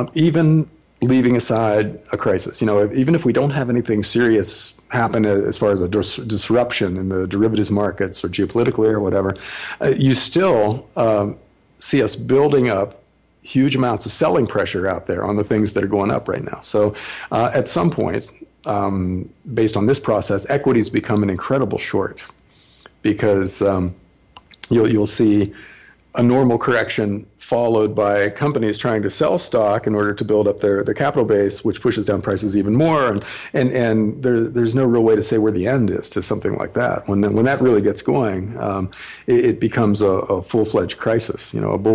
Speaker 3: even leaving aside a crisis, even if we don't have anything serious happen as far as a disruption in the derivatives markets or geopolitically or whatever, you still see us building up huge amounts of selling pressure out there on the things that are going up right now. So at some point, based on this process, equities become an incredible short, because you'll see a normal correction followed by companies trying to sell stock in order to build up their capital base, which pushes down prices even more. And there's no real way to say where the end is to something like that. When that really gets going, it becomes a full-fledged crisis.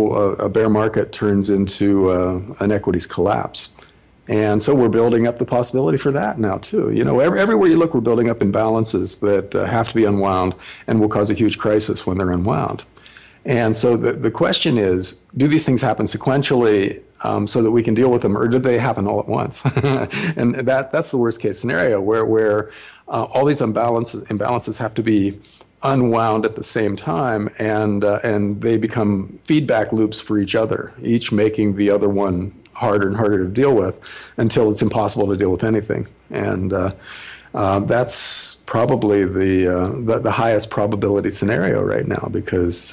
Speaker 3: A bear market turns into an equities collapse. And so we're building up the possibility for that now, too. Everywhere you look, we're building up imbalances that have to be unwound and will cause a huge crisis when they're unwound. And so the question is, do these things happen sequentially so that we can deal with them, or did they happen all at once? And that's the worst case scenario, where all these imbalances have to be unwound at the same time, and they become feedback loops for each other, each making the other one harder and harder to deal with until it's impossible to deal with anything. And that's probably the highest probability scenario right now, because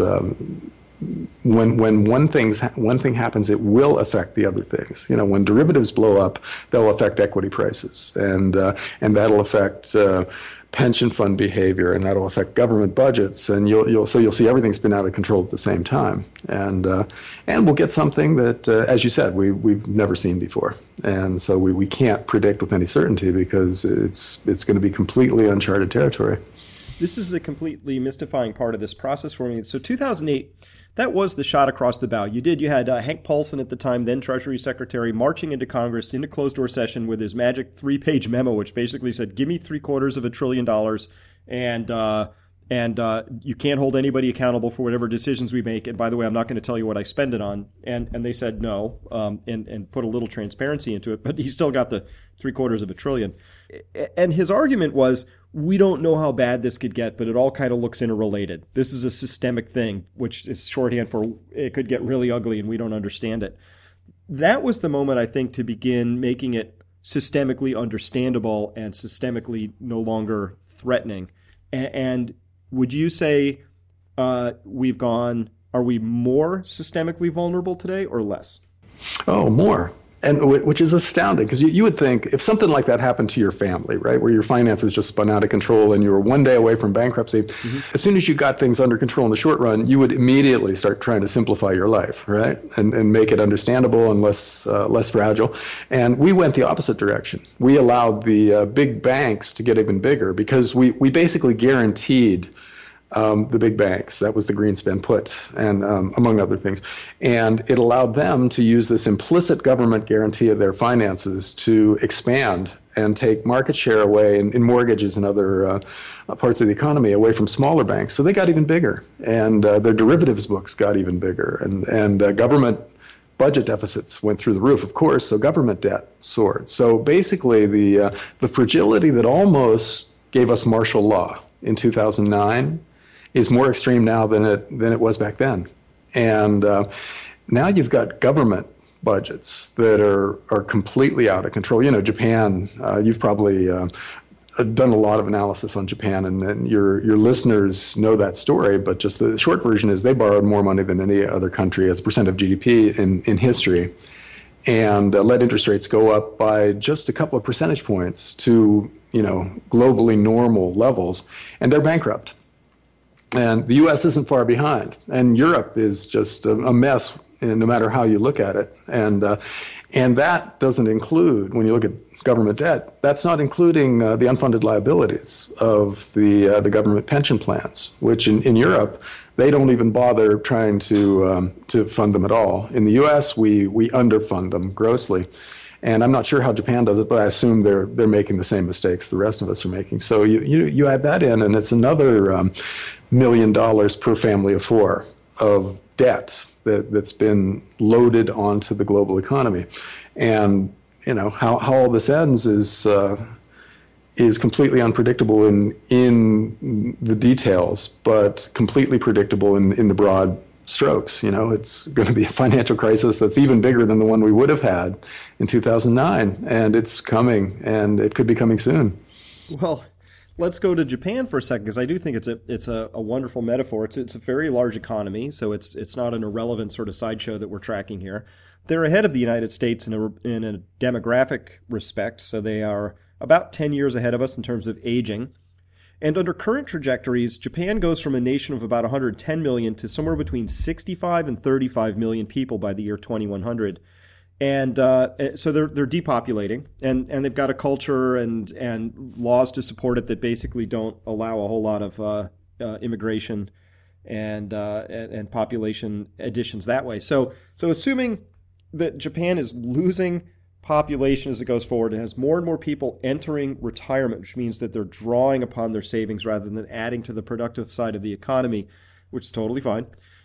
Speaker 3: when one thing happens, it will affect the other things. When derivatives blow up, they'll affect equity prices, and that'll affect pension fund behavior, and that'll affect government budgets, and you'll see everything spin out of control at the same time, and we'll get something that, as you said, we've never seen before, and so we can't predict with any certainty, because it's going to be completely uncharted territory.
Speaker 2: This is the completely mystifying part of this process for me. So 2008, that was the shot across the bow. You had Hank Paulson at the time, then Treasury Secretary, marching into Congress in a closed-door session with his magic 3-page memo, which basically said, give me $750 billion, and you can't hold anybody accountable for whatever decisions we make. And by the way, I'm not going to tell you what I spend it on. And they said no, and put a little transparency into it. But he still got the $750 billion. And his argument was, we don't know how bad this could get, but it all kind of looks interrelated. This is a systemic thing, which is shorthand for it could get really ugly and we don't understand it. That was the moment, I think, to begin making it systemically understandable and systemically no longer threatening. And would you say are we more systemically vulnerable today or less?
Speaker 3: Oh, more. And which is astounding, because you would think if something like that happened to your family, right, where your finances just spun out of control and you were one day away from bankruptcy, as soon as you got things under control in the short run, you would immediately start trying to simplify your life, right, and make it understandable and less fragile. And we went the opposite direction. We allowed the big banks to get even bigger, because we basically guaranteed the big banks. That was the Greenspan put, and among other things. And it allowed them to use this implicit government guarantee of their finances to expand and take market share away in mortgages and other parts of the economy away from smaller banks. So they got even bigger, and their derivatives books got even bigger, and government budget deficits went through the roof, of course, so government debt soared. So basically the fragility that almost gave us martial law in 2009 is more extreme now than it was back then. And now you've got government budgets that are completely out of control. Japan, you've probably done a lot of analysis on Japan, and your listeners know that story, but just the short version is they borrowed more money than any other country as a percent of GDP in history, and let interest rates go up by just a couple of percentage points to globally normal levels, and they're bankrupt. And the U.S. isn't far behind. And Europe is just a mess, no matter how you look at it. And that doesn't include, when you look at government debt, that's not including the unfunded liabilities of the government pension plans, which in Europe, they don't even bother trying to fund them at all. In the U.S., we underfund them grossly. And I'm not sure how Japan does it, but I assume they're making the same mistakes the rest of us are making. So you add that in, and it's another $1 million per family of four of debt that's been loaded onto the global economy. And how all this ends is completely unpredictable in the details, but completely predictable in the broad strokes. It's going to be a financial crisis that's even bigger than the one we would have had in 2009, and it's coming, and it could be coming soon.
Speaker 2: Well, let's go to Japan for a second, because I do think it's a wonderful metaphor. It's a very large economy, so it's not an irrelevant sort of sideshow that we're tracking here. They're ahead of the United States in a demographic respect, so they are about 10 years ahead of us in terms of aging. And under current trajectories, Japan goes from a nation of about 110 million to somewhere between 65 and 35 million people by the year 2100. And so they're depopulating, and they've got a culture and laws to support it that basically don't allow a whole lot of immigration and population additions that way. So assuming that Japan is losing population as it goes forward and has more and more people entering retirement, which means that they're drawing upon their savings rather than adding to the productive side of the economy, which is totally fine.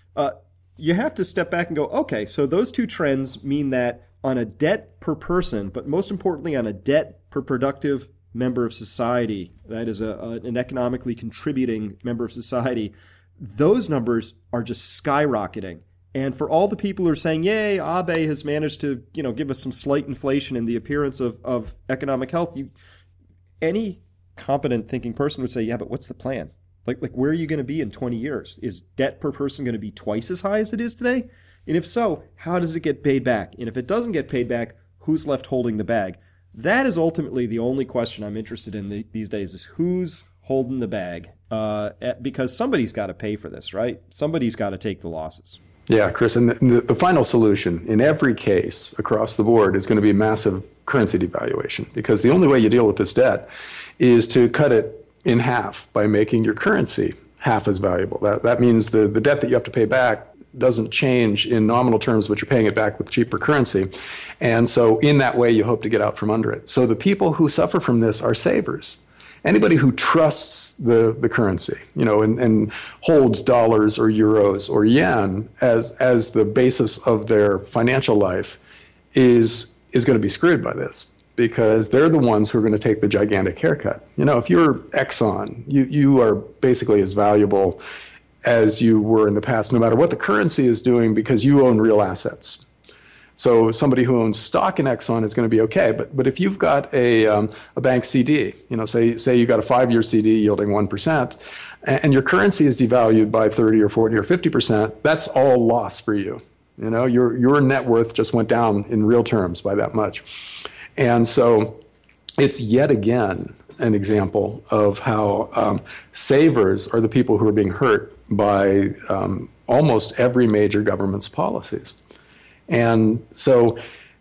Speaker 2: You have to step back and go, okay, so those two trends mean that on a debt per person, but most importantly on a debt per productive member of society, that is an economically contributing member of society, those numbers are just skyrocketing. And for all the people who are saying, yay, Abe has managed to, give us some slight inflation and the appearance of economic health, any competent thinking person would say, yeah, but what's the plan? Like where are you going to be in 20 years? Is debt per person going to be twice as high as it is today? And if so, how does it get paid back? And if it doesn't get paid back, who's left holding the bag? That is ultimately the only question I'm interested in these days, is who's holding the bag? Because somebody's got to pay for this, right? Somebody's got to take the losses.
Speaker 3: Yeah, Chris, and the final solution in every case across the board is going to be massive currency devaluation, because the only way you deal with this debt is to cut it in half by making your currency half as valuable. That means the debt that you have to pay back doesn't change in nominal terms, but you're paying it back with cheaper currency. And so in that way, you hope to get out from under it. So the people who suffer from this are savers. Anybody who trusts the currency, and holds dollars or euros or yen as the basis of their financial life is going to be screwed by this, because they're the ones who are going to take the gigantic haircut. If you're Exxon, you are basically as valuable as you were in the past, no matter what the currency is doing, because you own real assets. So somebody who owns stock in Exxon is going to be okay. But if you've got a bank CD, say you got a 5-year CD yielding 1%, and your currency is devalued by 30 or 40 or 50%, that's all loss for you. Your net worth just went down in real terms by that much. And so it's yet again an example of how savers are the people who are being hurt by almost every major government's policies. And so,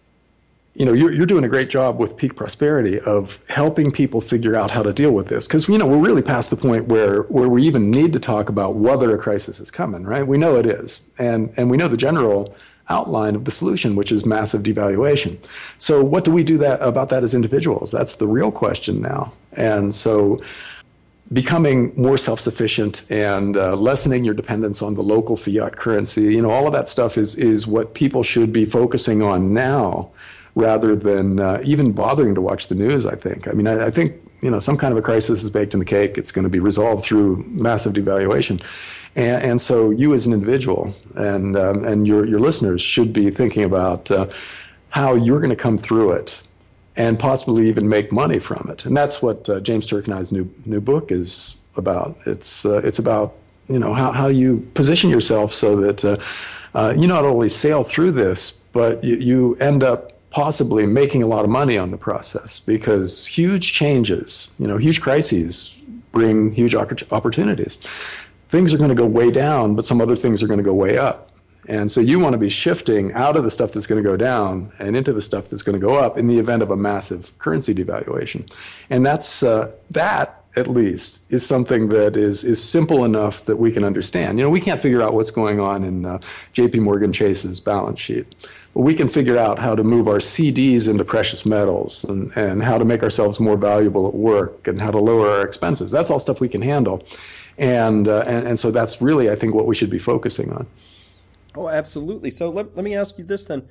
Speaker 3: you're doing a great job with Peak Prosperity of helping people figure out how to deal with this. Because, we're really past the point where we even need to talk about whether a crisis is coming, right? We know it is. And we know the general outline of the solution, which is massive devaluation. So what do we do about that as individuals? That's the real question now. And so becoming more self-sufficient and lessening your dependence on the local fiat currency, all of that stuff is what people should be focusing on now, rather than even bothering to watch the news, I think. I think, some kind of a crisis is baked in the cake. It's going to be resolved through massive devaluation. And so you as an individual and your listeners should be thinking about how you're going to come through it and possibly even make money from it. And that's what James Turk and I's new book is about. It's about how you position yourself so that you not only sail through this, but you end up possibly making a lot of money on the process, because huge changes, huge crises bring huge opportunities. things are going to go way down, but some other things are going to go way up. And so you want to be shifting out of the stuff that's going to go down and into the stuff that's going to go up in the event of a massive currency devaluation. And that's that, at least, is something that is simple enough that we can understand. We can't figure out what's going on in J.P. Morgan Chase's balance sheet. But we can figure out how to move our CDs into precious metals and how to make ourselves more valuable at work and how to lower our expenses. That's all stuff we can handle. And so that's really, I think, what we should be focusing on.
Speaker 2: Oh, absolutely. So let me ask you this then.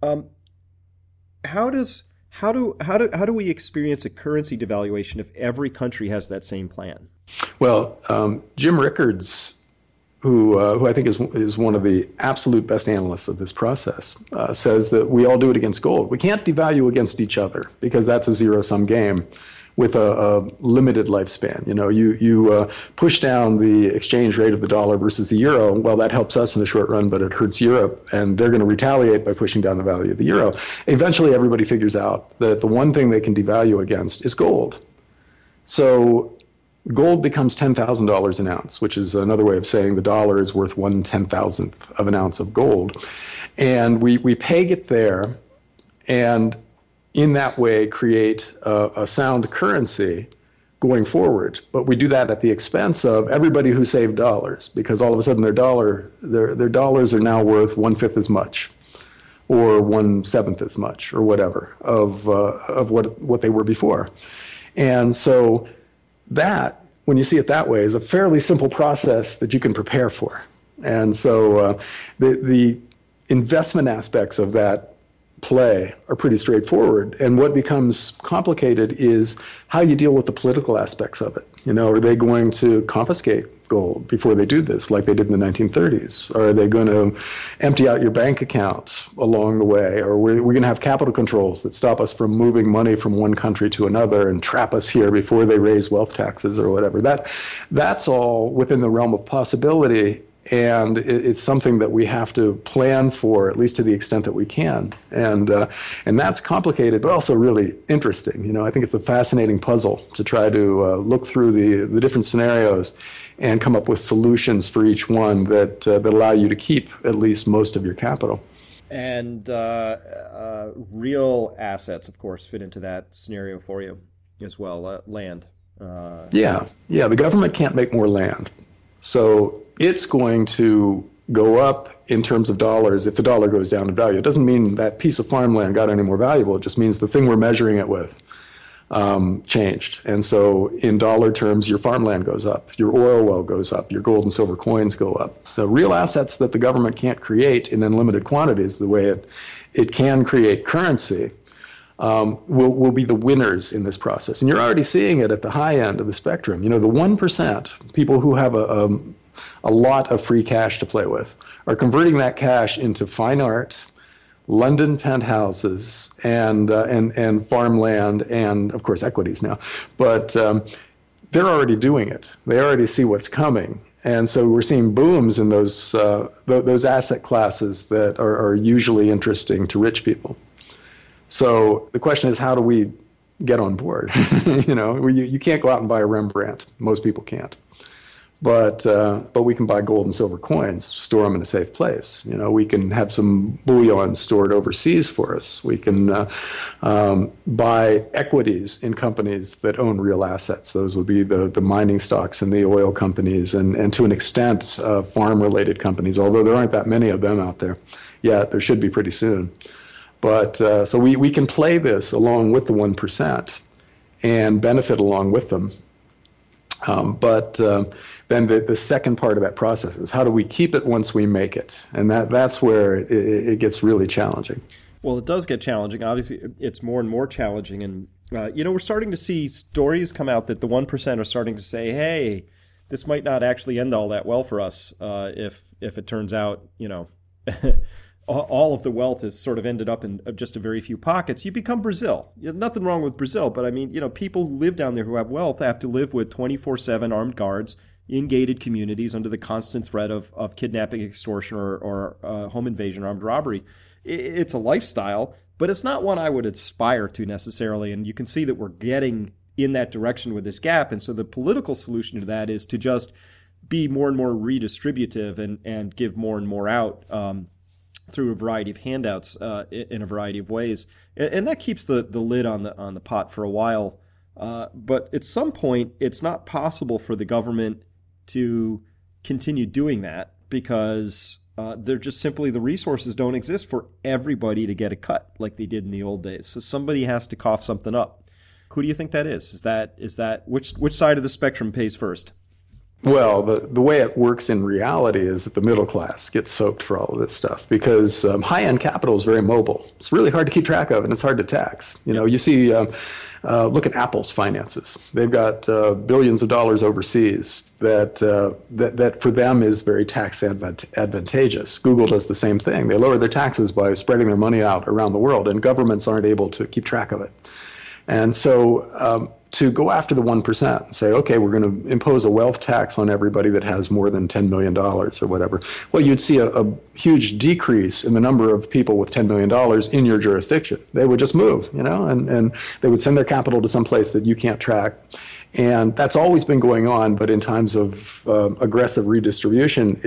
Speaker 2: How do we experience a currency devaluation if every country has that same plan?
Speaker 3: Well, Jim Rickards, who I think is one of the absolute best analysts of this process, says that we all do it against gold. We can't devalue against each other because that's a zero-sum game with a limited lifespan. You push down the exchange rate of the dollar versus the euro. Well, that helps us in the short run, but it hurts Europe, and they're going to retaliate by pushing down the value of the euro. Eventually, everybody figures out that the one thing they can devalue against is gold. So gold becomes $10,000 an ounce, which is another way of saying the dollar is worth 1/10,000th of an ounce of gold. And we peg it there, and in that way create a sound currency going forward. But we do that at the expense of everybody who saved dollars, because all of a sudden their dollars are now worth 1/5 as much, or 1/7 as much, or whatever, of what they were before. And so that, when you see it that way, is a fairly simple process that you can prepare for. And so the investment aspects of that play are pretty straightforward. And what becomes complicated is how you deal with the political aspects of it. Are they going to confiscate gold before they do this, like they did in the 1930s? Or are they going to empty out your bank account along the way? Or are we going to have capital controls that stop us from moving money from one country to another and trap us here before they raise wealth taxes or whatever? That's all within the realm of possibility. And it's something that we have to plan for, at least to the extent that we can. And that's complicated, but also really interesting. I think it's a fascinating puzzle to try to look through the different scenarios and come up with solutions for each one that allow you to keep at least most of your capital.
Speaker 2: And real assets, of course, fit into that scenario for you as well, land.
Speaker 3: Yeah, the government can't make more land. So it's going to go up in terms of dollars if the dollar goes down in value. It doesn't mean that piece of farmland got any more valuable. It just means the thing we're measuring it with changed. And so in dollar terms, your farmland goes up, your oil well goes up, your gold and silver coins go up. So real assets that the government can't create in unlimited quantities the way it can create currency will be the winners in this process. And you're already seeing it at the high end of the spectrum. The 1%, people who have a lot of free cash to play with, are converting that cash into fine art, London penthouses, and farmland, and of course equities now. But they're already doing it. They already see what's coming. And so we're seeing booms in those asset classes that are usually interesting to rich people. So the question is, how do we get on board? You can't go out and buy a Rembrandt. Most people can't. But we can buy gold and silver coins, store them in a safe place. We can have some bullion stored overseas for us. We can buy equities in companies that own real assets. Those would be the mining stocks and the oil companies, and to an extent, farm-related companies, although there aren't that many of them out there yet. There should be pretty soon. But so we can play this along with the 1% and benefit along with them. But then the second part of that process is, how do we keep it once we make it? And that's where it gets really challenging.
Speaker 2: Well, it does get challenging. Obviously, it's more and more challenging. And, we're starting to see stories come out that the 1% are starting to say, hey, this might not actually end all that well for us if it turns out, all of the wealth has sort of ended up in just a very few pockets. You become Brazil. Nothing wrong with Brazil, but I mean, people who live down there who have wealth have to live with 24/7 armed guards in gated communities under the constant threat of kidnapping, extortion, or home invasion, armed robbery. It's a lifestyle, but it's not one I would aspire to necessarily. And you can see that we're getting in that direction with this gap. And so the political solution to that is to just be more and more redistributive and give more and more out through a variety of handouts in a variety of ways. And that keeps the lid on the pot for a while. But at some point, it's not possible for the government to continue doing that because they're just simply the resources don't exist for everybody to get a cut like they did in the old days. So somebody has to cough something up. Who do you think that is? Is that which side of the spectrum pays first?
Speaker 3: Well, the way it works in reality is that the middle class gets soaked for all of this stuff because high-end capital is very mobile. It's really hard to keep track of, and it's hard to tax. You see, look at Apple's finances. They've got billions of dollars overseas that for them is very tax advantageous. Google does the same thing. They lower their taxes by spreading their money out around the world, and governments aren't able to keep track of it. And so to go after the 1% and say, okay, we're going to impose a wealth tax on everybody that has more than $10 million or whatever, well, you'd see a huge decrease in the number of people with $10 million in your jurisdiction. They would just move, and they would send their capital to some place that you can't track. And that's always been going on, but in times of aggressive redistribution,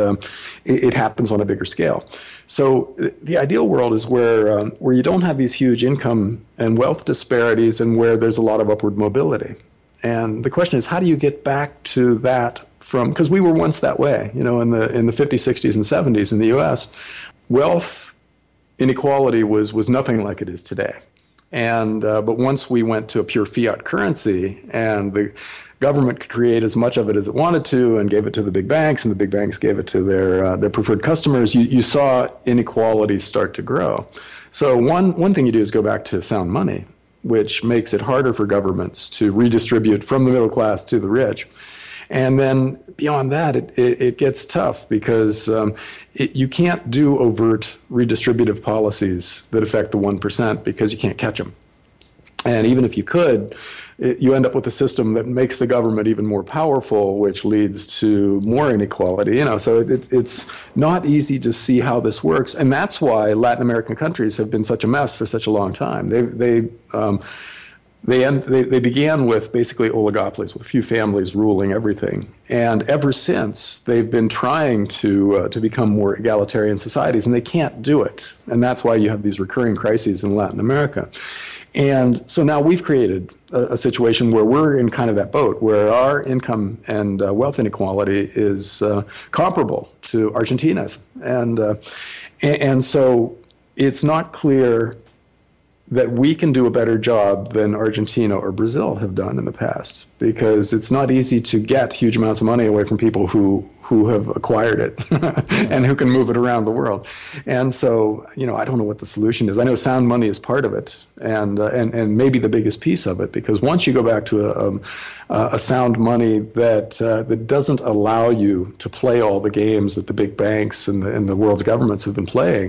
Speaker 3: it happens on a bigger scale. So the ideal world is where you don't have these huge income and wealth disparities and where there's a lot of upward mobility. And the question is, how do you get back to that because we were once that way, in the 50s, 60s, and 70s in the U.S., wealth inequality was nothing like it is today. And but once we went to a pure fiat currency and the government could create as much of it as it wanted to and gave it to the big banks, and the big banks gave it to their preferred customers, you saw inequality start to grow. So one thing you do is go back to sound money, which makes it harder for governments to redistribute from the middle class to the rich. And then beyond that, it gets tough because you can't do overt redistributive policies that affect the 1% because you can't catch them. And even if you could, you end up with a system that makes the government even more powerful, which leads to more inequality. So it's not easy to see how this works, and that's why Latin American countries have been such a mess for such a long time. They began with basically oligopolies, with a few families ruling everything. And ever since, they've been trying to become more egalitarian societies, and they can't do it. And that's why you have these recurring crises in Latin America. And so now we've created a situation where we're in kind of that boat, where our income and wealth inequality is comparable to Argentina's. And so it's not clear that we can do a better job than Argentina or Brazil have done in the past, because it's not easy to get huge amounts of money away from people who have acquired it and who can move it around the world. And so, I don't know what the solution is. I know sound money is part of it, and maybe the biggest piece of it, because once you go back to a sound money that doesn't allow you to play all the games that the big banks and the world's governments have been playing,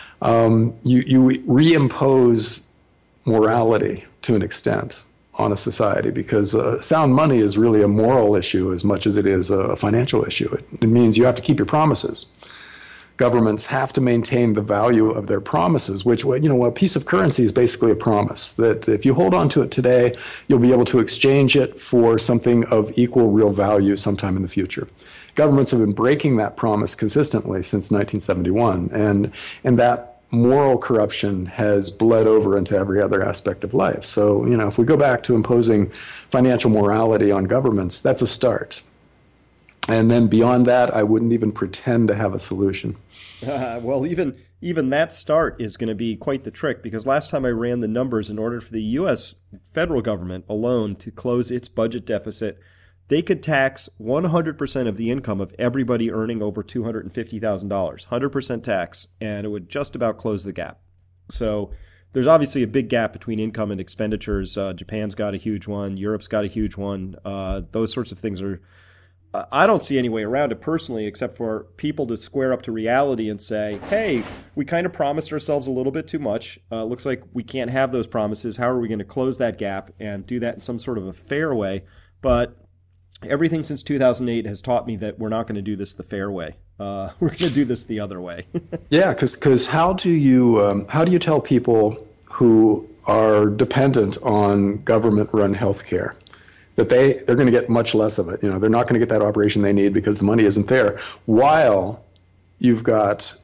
Speaker 3: you reimpose morality to an extent on a society, because sound money is really a moral issue as much as it is a financial issue. It means you have to keep your promises. Governments have to maintain the value of their promises, which, a piece of currency is basically a promise that if you hold on to it today, you'll be able to exchange it for something of equal real value sometime in the future. Governments have been breaking that promise consistently since 1971, and that moral corruption has bled over into every other aspect of life. So, if we go back to imposing financial morality on governments, that's a start. And then beyond that, I wouldn't even pretend to have a solution.
Speaker 2: Well, even that start is going to be quite the trick, because last time I ran the numbers, in order for the U.S. federal government alone to close its budget deficit, they could tax 100% of the income of everybody earning over $250,000, 100% tax, and it would just about close the gap. So there's obviously a big gap between income and expenditures. Japan's got a huge one. Europe's got a huge one. Those sorts of things are, I don't see any way around it personally, except for people to square up to reality and say, hey, we kind of promised ourselves a little bit too much. Looks like we can't have those promises. How are we going to close that gap and do that in some sort of a fair way? But everything since 2008 has taught me that we're not going to do this the fair way. We're going to do this the other way.
Speaker 3: Yeah, because how do you tell people who are dependent on government-run healthcare that they're going to get much less of it. They're not going to get that operation they need because the money isn't there. While you've got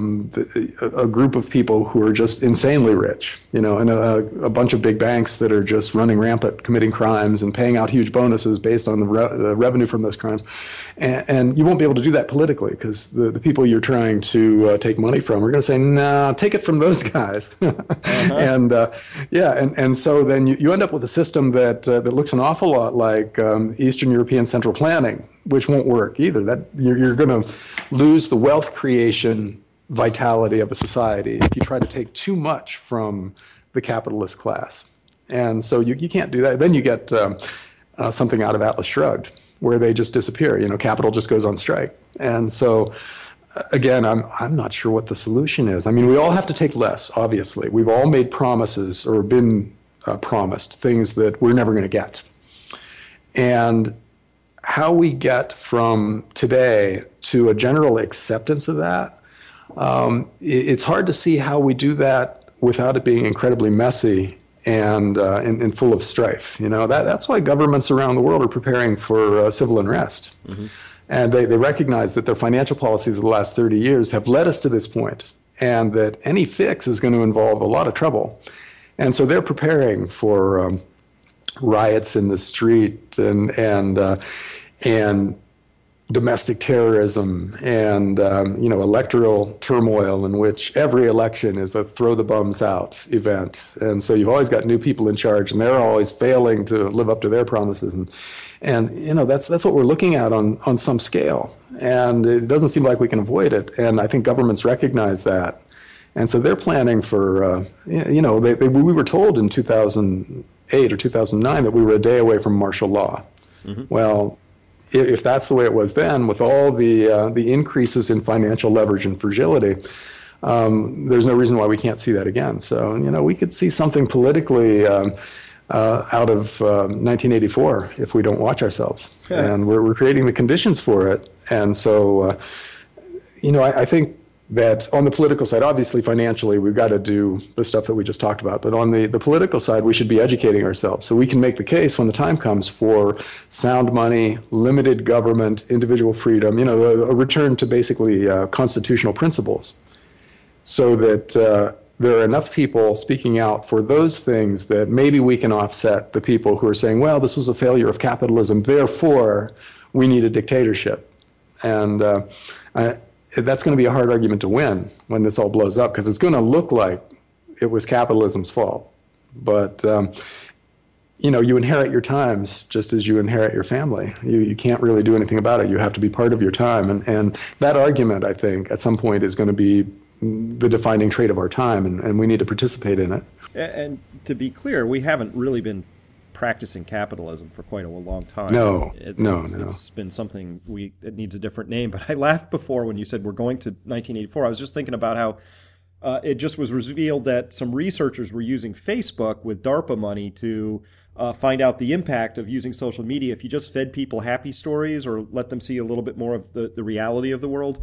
Speaker 3: a group of people who are just insanely rich, and a bunch of big banks that are just running rampant, committing crimes and paying out huge bonuses based on the revenue from those crimes. And you won't be able to do that politically because the people you're trying to take money from are going to say, no, take it from those guys. And so then you end up with a system that looks an awful lot like Eastern European central planning, which won't work either. That you're going to lose the wealth creation vitality of a society if you try to take too much from the capitalist class. And so you can't do that. Then you get something out of Atlas Shrugged, where they just disappear. Capital just goes on strike. And so, again, I'm not sure what the solution is. I mean, we all have to take less, obviously. We've all made promises or been promised things that we're never going to get. And how we get from today to a general acceptance of that, it's hard to see how we do that without it being incredibly messy and full of strife. That's why governments around the world are preparing for civil unrest. Mm-hmm. And they recognize that their financial policies of the last 30 years have led us to this point, and that any fix is going to involve a lot of trouble. And so they're preparing for riots in the street and domestic terrorism and electoral turmoil in which every election is a throw the bums out event. And so you've always got new people in charge, and they're always failing to live up to their promises. And that's what we're looking at on some scale. And it doesn't seem like we can avoid it. And I think governments recognize that. And so they're planning for, we were told in 2008 or 2009 that we were a day away from martial law. Mm-hmm. Well, if that's the way it was then, with all the increases in financial leverage and fragility, there's no reason why we can't see that again. So, we could see something politically out of 1984 if we don't watch ourselves. Yeah. And we're creating the conditions for it. And so, I think that on the political side, obviously financially, we've got to do the stuff that we just talked about. But on the political side, we should be educating ourselves so we can make the case when the time comes for sound money, limited government, individual freedom, a return to basically constitutional principles, so that there are enough people speaking out for those things that maybe we can offset the people who are saying, well, this was a failure of capitalism, therefore we need a dictatorship. And that's going to be a hard argument to win when this all blows up, because it's going to look like it was capitalism's fault. But, you inherit your times just as you inherit your family. You can't really do anything about it. You have to be part of your time. And that argument, I think, at some point is going to be the defining trait of our time, and we need to participate in it.
Speaker 2: And to be clear, we haven't really been practicing capitalism for quite a long time.
Speaker 3: No.
Speaker 2: It's been something it needs a different name. But I laughed before when you said we're going to 1984. I was just thinking about how it just was revealed that some researchers were using Facebook with DARPA money to find out the impact of using social media. If you just fed people happy stories or let them see a little bit more of the reality of the world,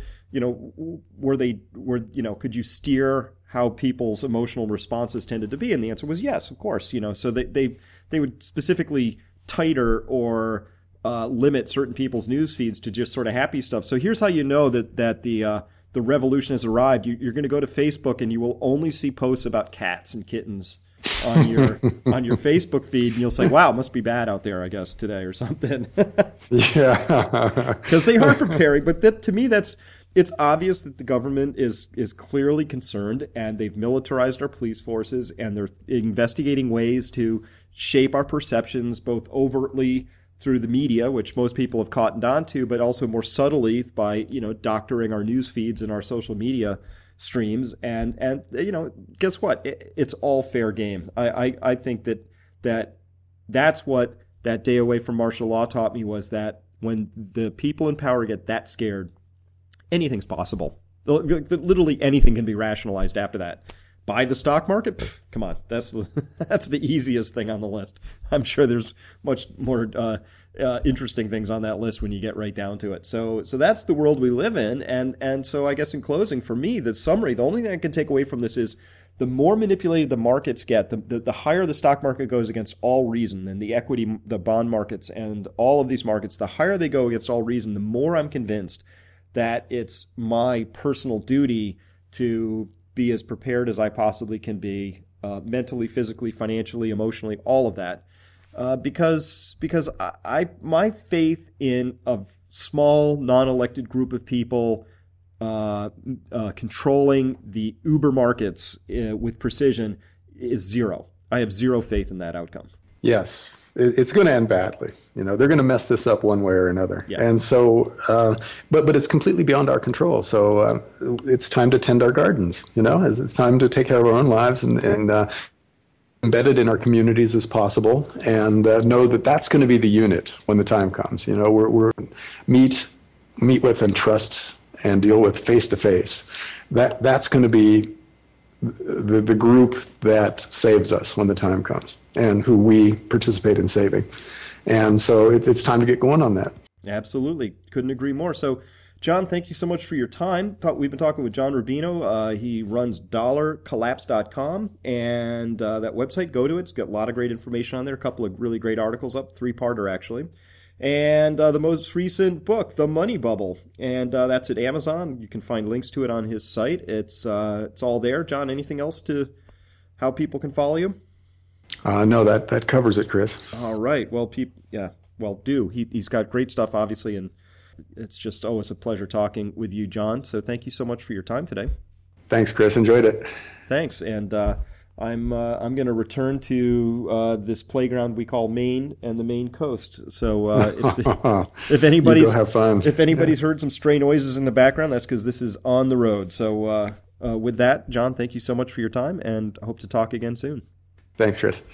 Speaker 2: could you steer how people's emotional responses tended to be? And the answer was yes, of course. So they would specifically tighter or limit certain people's news feeds to just sort of happy stuff. So here's how you know that the revolution has arrived. You're going to go to Facebook and you will only see posts about cats and kittens on your Facebook feed, and you'll say, wow, it must be bad out there, I guess, today or something.
Speaker 3: Yeah.
Speaker 2: Because they are preparing. But to me, it's obvious that the government is clearly concerned, and they've militarized our police forces, and they're investigating ways to shape our perceptions, both overtly through the media, which most people have cottoned on to, but also more subtly by, doctoring our news feeds and our social media streams. And guess what? It's all fair game. I think that's what that day away from martial law taught me, was that when the people in power get that scared, anything's possible. Literally anything can be rationalized after that. Buy the stock market? Pff, come on, that's the easiest thing on the list. I'm sure there's much more interesting things on that list when you get right down to it. So that's the world we live in. And so I guess in closing, for me, the summary, the only thing I can take away from this is the more manipulated the markets get, the higher the stock market goes against all reason, and the equity, the bond markets, and all of these markets, the higher they go against all reason, the more I'm convinced that it's my personal duty to be as prepared as I possibly can be, mentally, physically, financially, emotionally, all of that. Because my faith in a small, non-elected group of people controlling the uber markets with precision is zero. I have zero faith in that outcome.
Speaker 3: Yes, it's going to end badly. They're going to mess this up one way or another.
Speaker 2: Yeah.
Speaker 3: And so, but it's completely beyond our control. So it's time to tend our gardens. It's time to take care of our own lives and embedded in our communities as possible, and know that that's going to be the unit when the time comes. We're meet with and trust and deal with face to face. That's going to be the group that saves us when the time comes, and who we participate in saving. And so it's time to get going on that.
Speaker 2: Absolutely, couldn't agree more. So, John, thank you so much for your time. We've been talking with John Rubino. He runs dollarcollapse.com, and that website, go to it. It's got a lot of great information on there, a couple of really great articles up, 3-parter actually. And the most recent book, The Money Bubble, and that's at Amazon. You can find links to it on his site. It's all there. John, anything else to how people can follow you?
Speaker 3: No, that covers it, Chris.
Speaker 2: All right. Well, do. He's got great stuff, obviously, and it's just always a pleasure talking with you, John. So thank you so much for your time today.
Speaker 3: Thanks, Chris. Enjoyed it.
Speaker 2: Thanks. And I'm going to return to this playground we call Maine and the Maine coast. So if anybody's
Speaker 3: have fun.
Speaker 2: If anybody's heard some stray noises in the background, that's because this is on the road. So with that, John, thank you so much for your time, and I hope to talk again soon.
Speaker 3: Thanks, Chris.